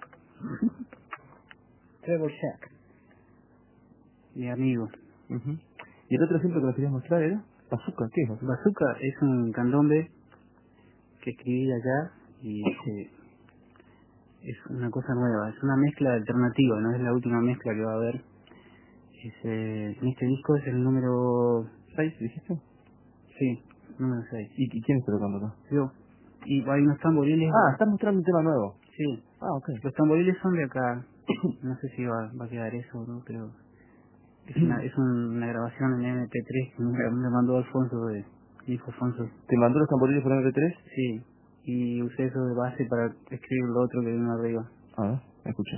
Trevor Shack. Mi amigo. Uh-huh. ¿Y el otro ejemplo que nos querías mostrar era? Bazooka, ¿qué es Bazooka? Bazooka es un candombe que escribí allá y eh, es una cosa nueva, es una mezcla alternativa, no es la última mezcla que va a haber. Es, eh, en este disco es el número seis, ¿dijiste? Sí, número seis. ¿Y, ¿Y quién está tocando acá? Yo. Y hay unos tamboriles. Ah, estás mostrando un tema nuevo. Sí. Ah, ok. Los tamboriles son de acá. No sé si va, va a quedar eso o no, pero es una, es un, una grabación en M P tres que me, me mandó Alfonso, de dijo Alfonso. ¿Te mandó los tamboriles por M P tres? Sí. Y usé eso de base para escribir lo otro que vino arriba. A ver, escucha.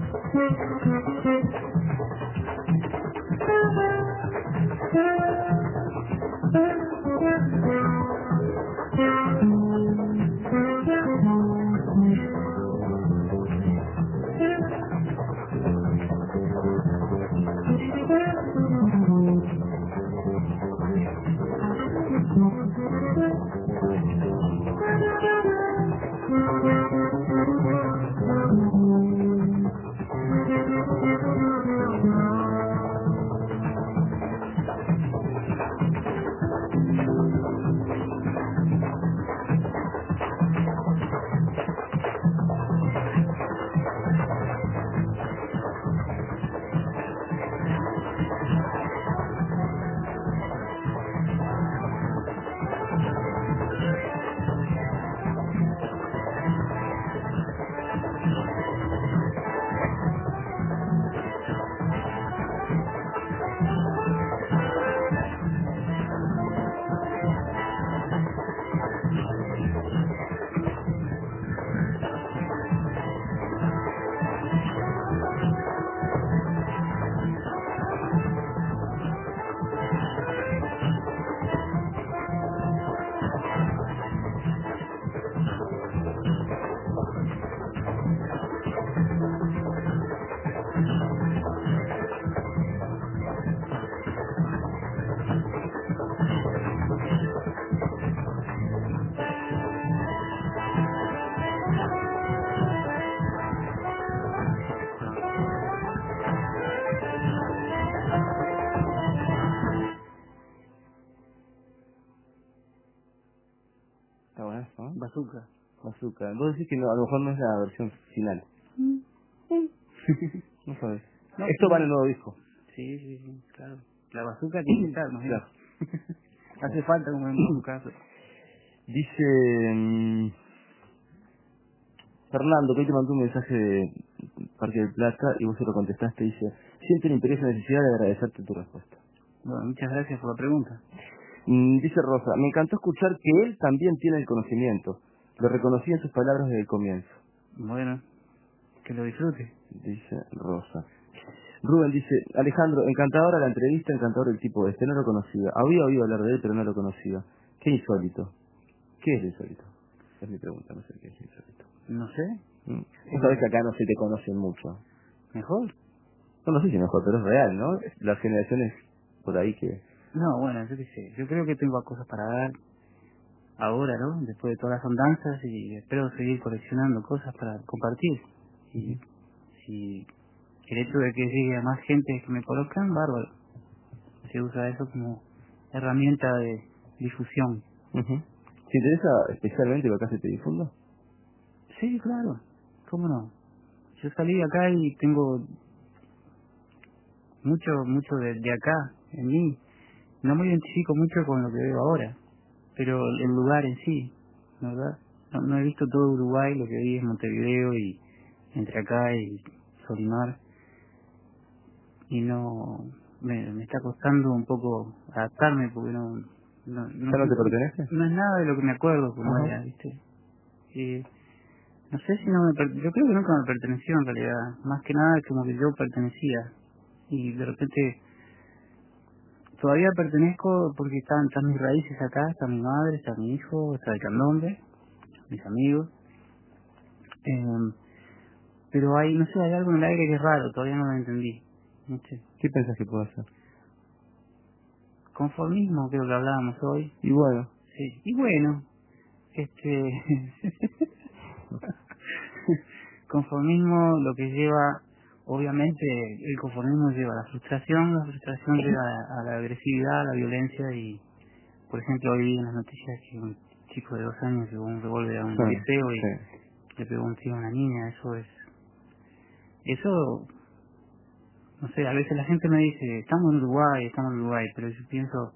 Está bueno eso, ¿no? Bazooka. Bazooka. Vos decís que no, a lo mejor no es la versión final. Mm. No sabes. No, Esto sí. va en el nuevo disco. Sí, sí, sí, claro. La bazooka tiene que estar, ¿no? Claro. Hace falta como en tu caso. Dice mm, Fernando, que hoy te mandó un mensaje de Parque del Plata y vos se lo contestaste. Dice, siente la imperiosa necesidad de agradecerte tu respuesta. Bueno, muchas gracias por la pregunta. Mm, dice Rosa, me encantó escuchar que él también tiene el conocimiento. Lo reconocí en sus palabras desde el comienzo. Bueno, que lo disfrute. Dice Rosa. Rubén dice, Alejandro, encantadora la entrevista, encantador el tipo este, no lo conocía. Había oído hablar de él, pero no lo conocía. Qué insólito. ¿Qué es lo insólito? Es mi pregunta, no sé qué es insólito. No sé. Mm. Vos sabés que acá no se te conocen mucho. ¿Mejor? No, no sé si mejor, pero es real, ¿no? Las generaciones por ahí que... No, bueno, yo qué sé. Yo creo que tengo cosas para dar ahora, ¿no? Después de todas las andanzas y espero seguir coleccionando cosas para compartir. Y si el hecho de que llegue a más gente que me conozcan, bárbaro. Se usa eso como herramienta de difusión. Uh-huh. ¿Te interesa especialmente lo que hace Te Difundo? Sí, claro. ¿Cómo no? Yo salí acá y tengo mucho, mucho de, de acá en mí. No me identifico mucho con lo que veo ahora, pero el lugar en sí, ¿verdad? No, no he visto todo Uruguay, lo que vi es Montevideo y entre acá y Solimar, y no me, me está costando un poco adaptarme porque no no, no, ¿Ya no te pertenece? no es nada de lo que me acuerdo como Ajá. era, ¿viste? Y no sé si no me per- yo creo que nunca me perteneció en realidad, más que nada como que yo pertenecía y de repente todavía pertenezco porque están, están mis raíces acá, está mi madre, está mi hijo, está el candombe, mis amigos, eh, pero hay, no sé, hay algo en el aire que es raro, todavía no lo entendí, ¿viste? ¿Qué pensás que puedo hacer? Conformismo, creo que hablábamos hoy. Y bueno, Sí. Y bueno, este conformismo lo que lleva, obviamente, el conformismo lleva a la frustración, la frustración lleva a, a la agresividad, a la violencia y, por ejemplo, hoy vi en las noticias que un chico de dos años llevó un revólver a un sí, liceo y sí. le pegó un tiro a una niña, eso es, eso, no sé, a veces la gente me dice, estamos en Uruguay, estamos en Uruguay, pero yo pienso,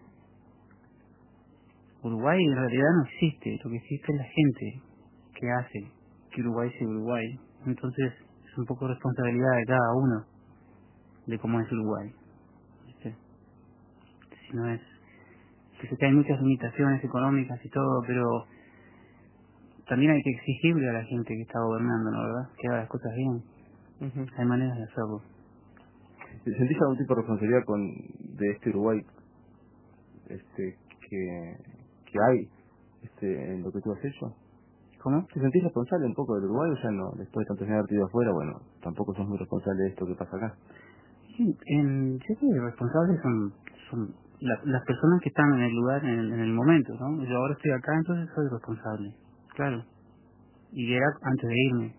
Uruguay en realidad no existe, lo que existe es la gente que hace que Uruguay sea Uruguay. Entonces es un poco responsabilidad de cada uno de cómo es Uruguay. ¿Viste? Si no es, yo sé que hay muchas limitaciones económicas y todo, pero también hay que exigirle a la gente que está gobernando, ¿no? ¿Verdad? Que haga las cosas bien. Uh-huh. Hay maneras de hacerlo. ¿Sentís algún tipo de responsabilidad con de este Uruguay este que, que hay este en lo que tú has hecho? ¿Cómo? ¿Te sentís responsable un poco del Uruguay o ya no? Después de tantos años de haber ido afuera, bueno, tampoco sos muy responsable de esto que pasa acá. Sí, en, yo creo que los responsables son, son la, las personas que están en el lugar, en el, en el momento, ¿no? Yo ahora estoy acá, entonces soy responsable, claro. Y era antes de irme.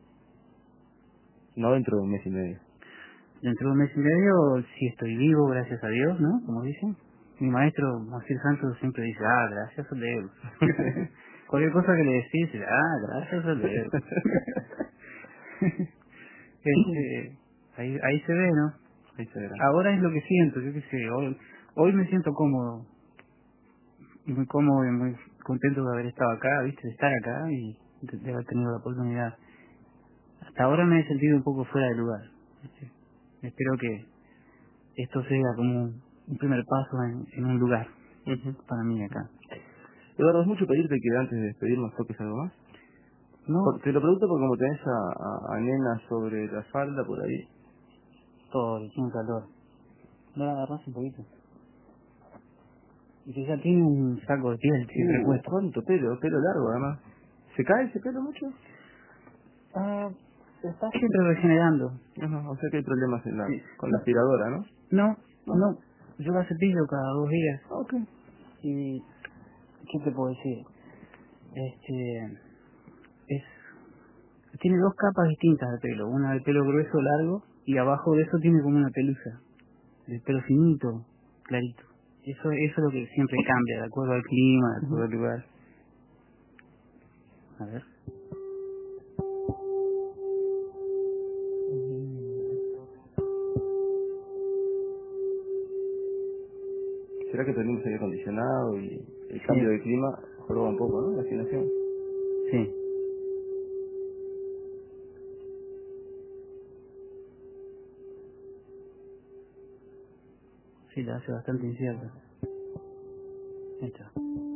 No dentro de un mes y medio. Dentro de un mes y medio, si estoy vivo, gracias a Dios, ¿no? Como dicen. Mi maestro, Marcel Santos, siempre dice, ah, gracias a Dios. Cualquier cosa que le decís, ah, gracias a Dios. este, ahí, ahí se ve, ¿no? Ahí se verá. Ahora es lo que siento, yo qué sé, hoy, hoy me siento cómodo, muy cómodo y muy contento de haber estado acá, viste, de estar acá y de, de haber tenido la oportunidad. Hasta ahora me he sentido un poco fuera de lugar, ¿viste? Espero que esto sea como un, un primer paso en, en un lugar Uh-huh. para mí acá. Eduardo, ¿es mucho pedirte que antes de despedirnos toques algo más? No, Por- te lo pregunto porque como tenés a, a, a nena sobre la falda por ahí. todo, tiene calor. ¿No la agarras un poquito? Y que ya tiene un saco de piel siempre Uh, puesto. ¿Cuánto pelo? Pelo largo además. ¿Se cae ese pelo mucho? Ah, se está siempre regenerando. Ajá, o sea que hay problemas en la, Sí. con la aspiradora, ¿no? No, No. no, yo la cepillo cada dos días. Ah, ok. Y, ¿qué te puedo decir? Este, es, tiene dos capas distintas de pelo. Una de pelo grueso, largo, y abajo de eso tiene como una pelusa. De pelo finito, clarito. Eso, eso es lo que siempre cambia, de acuerdo al clima, de acuerdo al lugar. A ver. ¿Será que tenemos aire acondicionado y el Sí, cambio de clima joroba un poco, ¿no? La afinación. sí. Sí, la hace bastante incierta. Ahí está.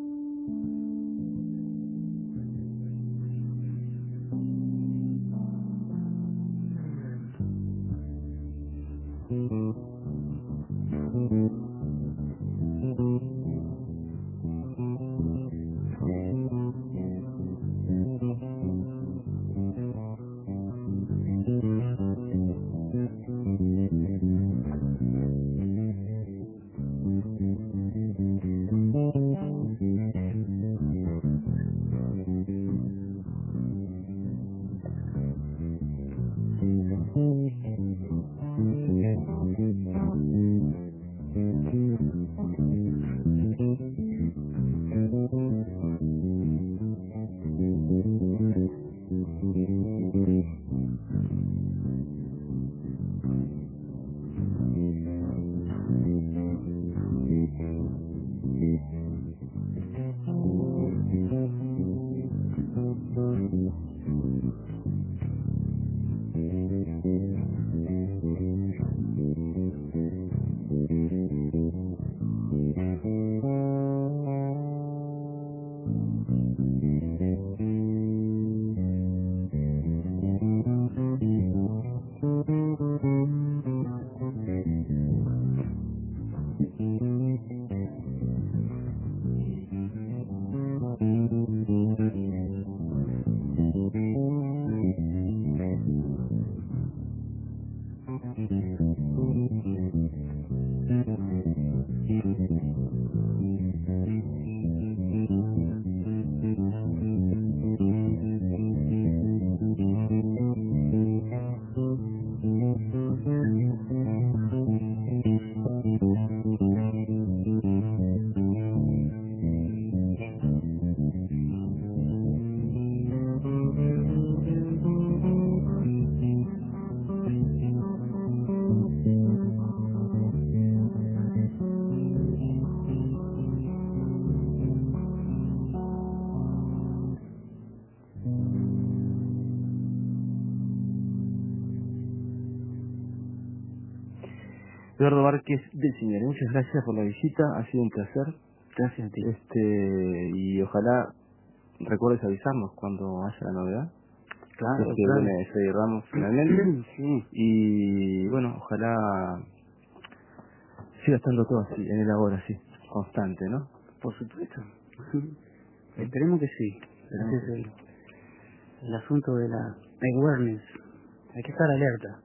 Eduardo Várquez del Cine, muchas gracias por la visita, ha sido un placer. Gracias a ti. Este, y ojalá recuerdes avisarnos cuando haya la novedad. Claro, los que claro. viene Freddy Ramos finalmente. Sí. Y bueno, ojalá siga estando todo así, en el ahora, sí, constante, ¿no? Por supuesto. Sí. Esperemos que sí. Ese es el, el asunto de la awareness. Hay que estar alerta.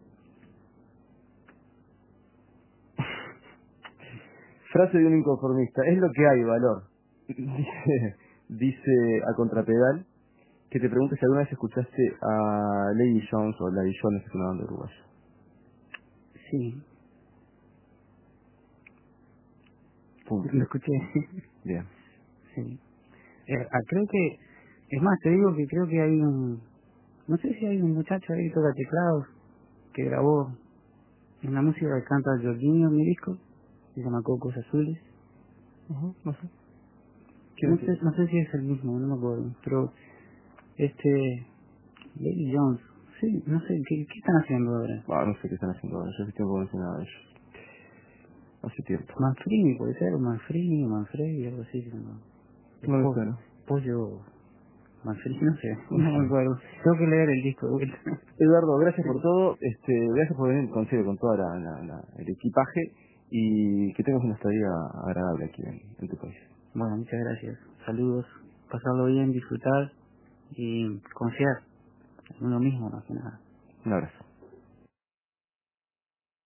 Frase de un inconformista, es lo que hay, valor. Dice, dice a contrapedal que te pregunte si alguna vez escuchaste a Lady Jones o Lady Jones, que es una banda uruguaya. Sí, Punto. lo escuché. Bien. Sí. Eh, ah, creo que, es más, te digo que creo que hay un, no sé si hay un muchacho ahí que toca teclados, que grabó en la música que canta Jorginho en mi disco, se llama Cocos Azules. Uh-huh, no sé. ¿Quién No es? sé, no sé si es el mismo, no me acuerdo, pero este, Lady Jones, sí, no sé, ¿qué, qué están haciendo ahora? Ah, no sé qué están haciendo ahora, yo hace tiempo que no sé nada de ellos. Hace tiempo. Manfrini puede ser, o Manfrini, Manfredi, algo así, no, No me po- suena. pollo, Manfrini, no sé, no me acuerdo, tengo que leer el disco de vuelta. Eduardo, gracias por todo, este, gracias por venir consigo con toda la, la, la- el equipaje y que tengas una estadía agradable aquí en, en tu país. Bueno, muchas gracias, saludos, pasarlo bien, disfrutar y confiar en uno mismo, más que nada. Un abrazo.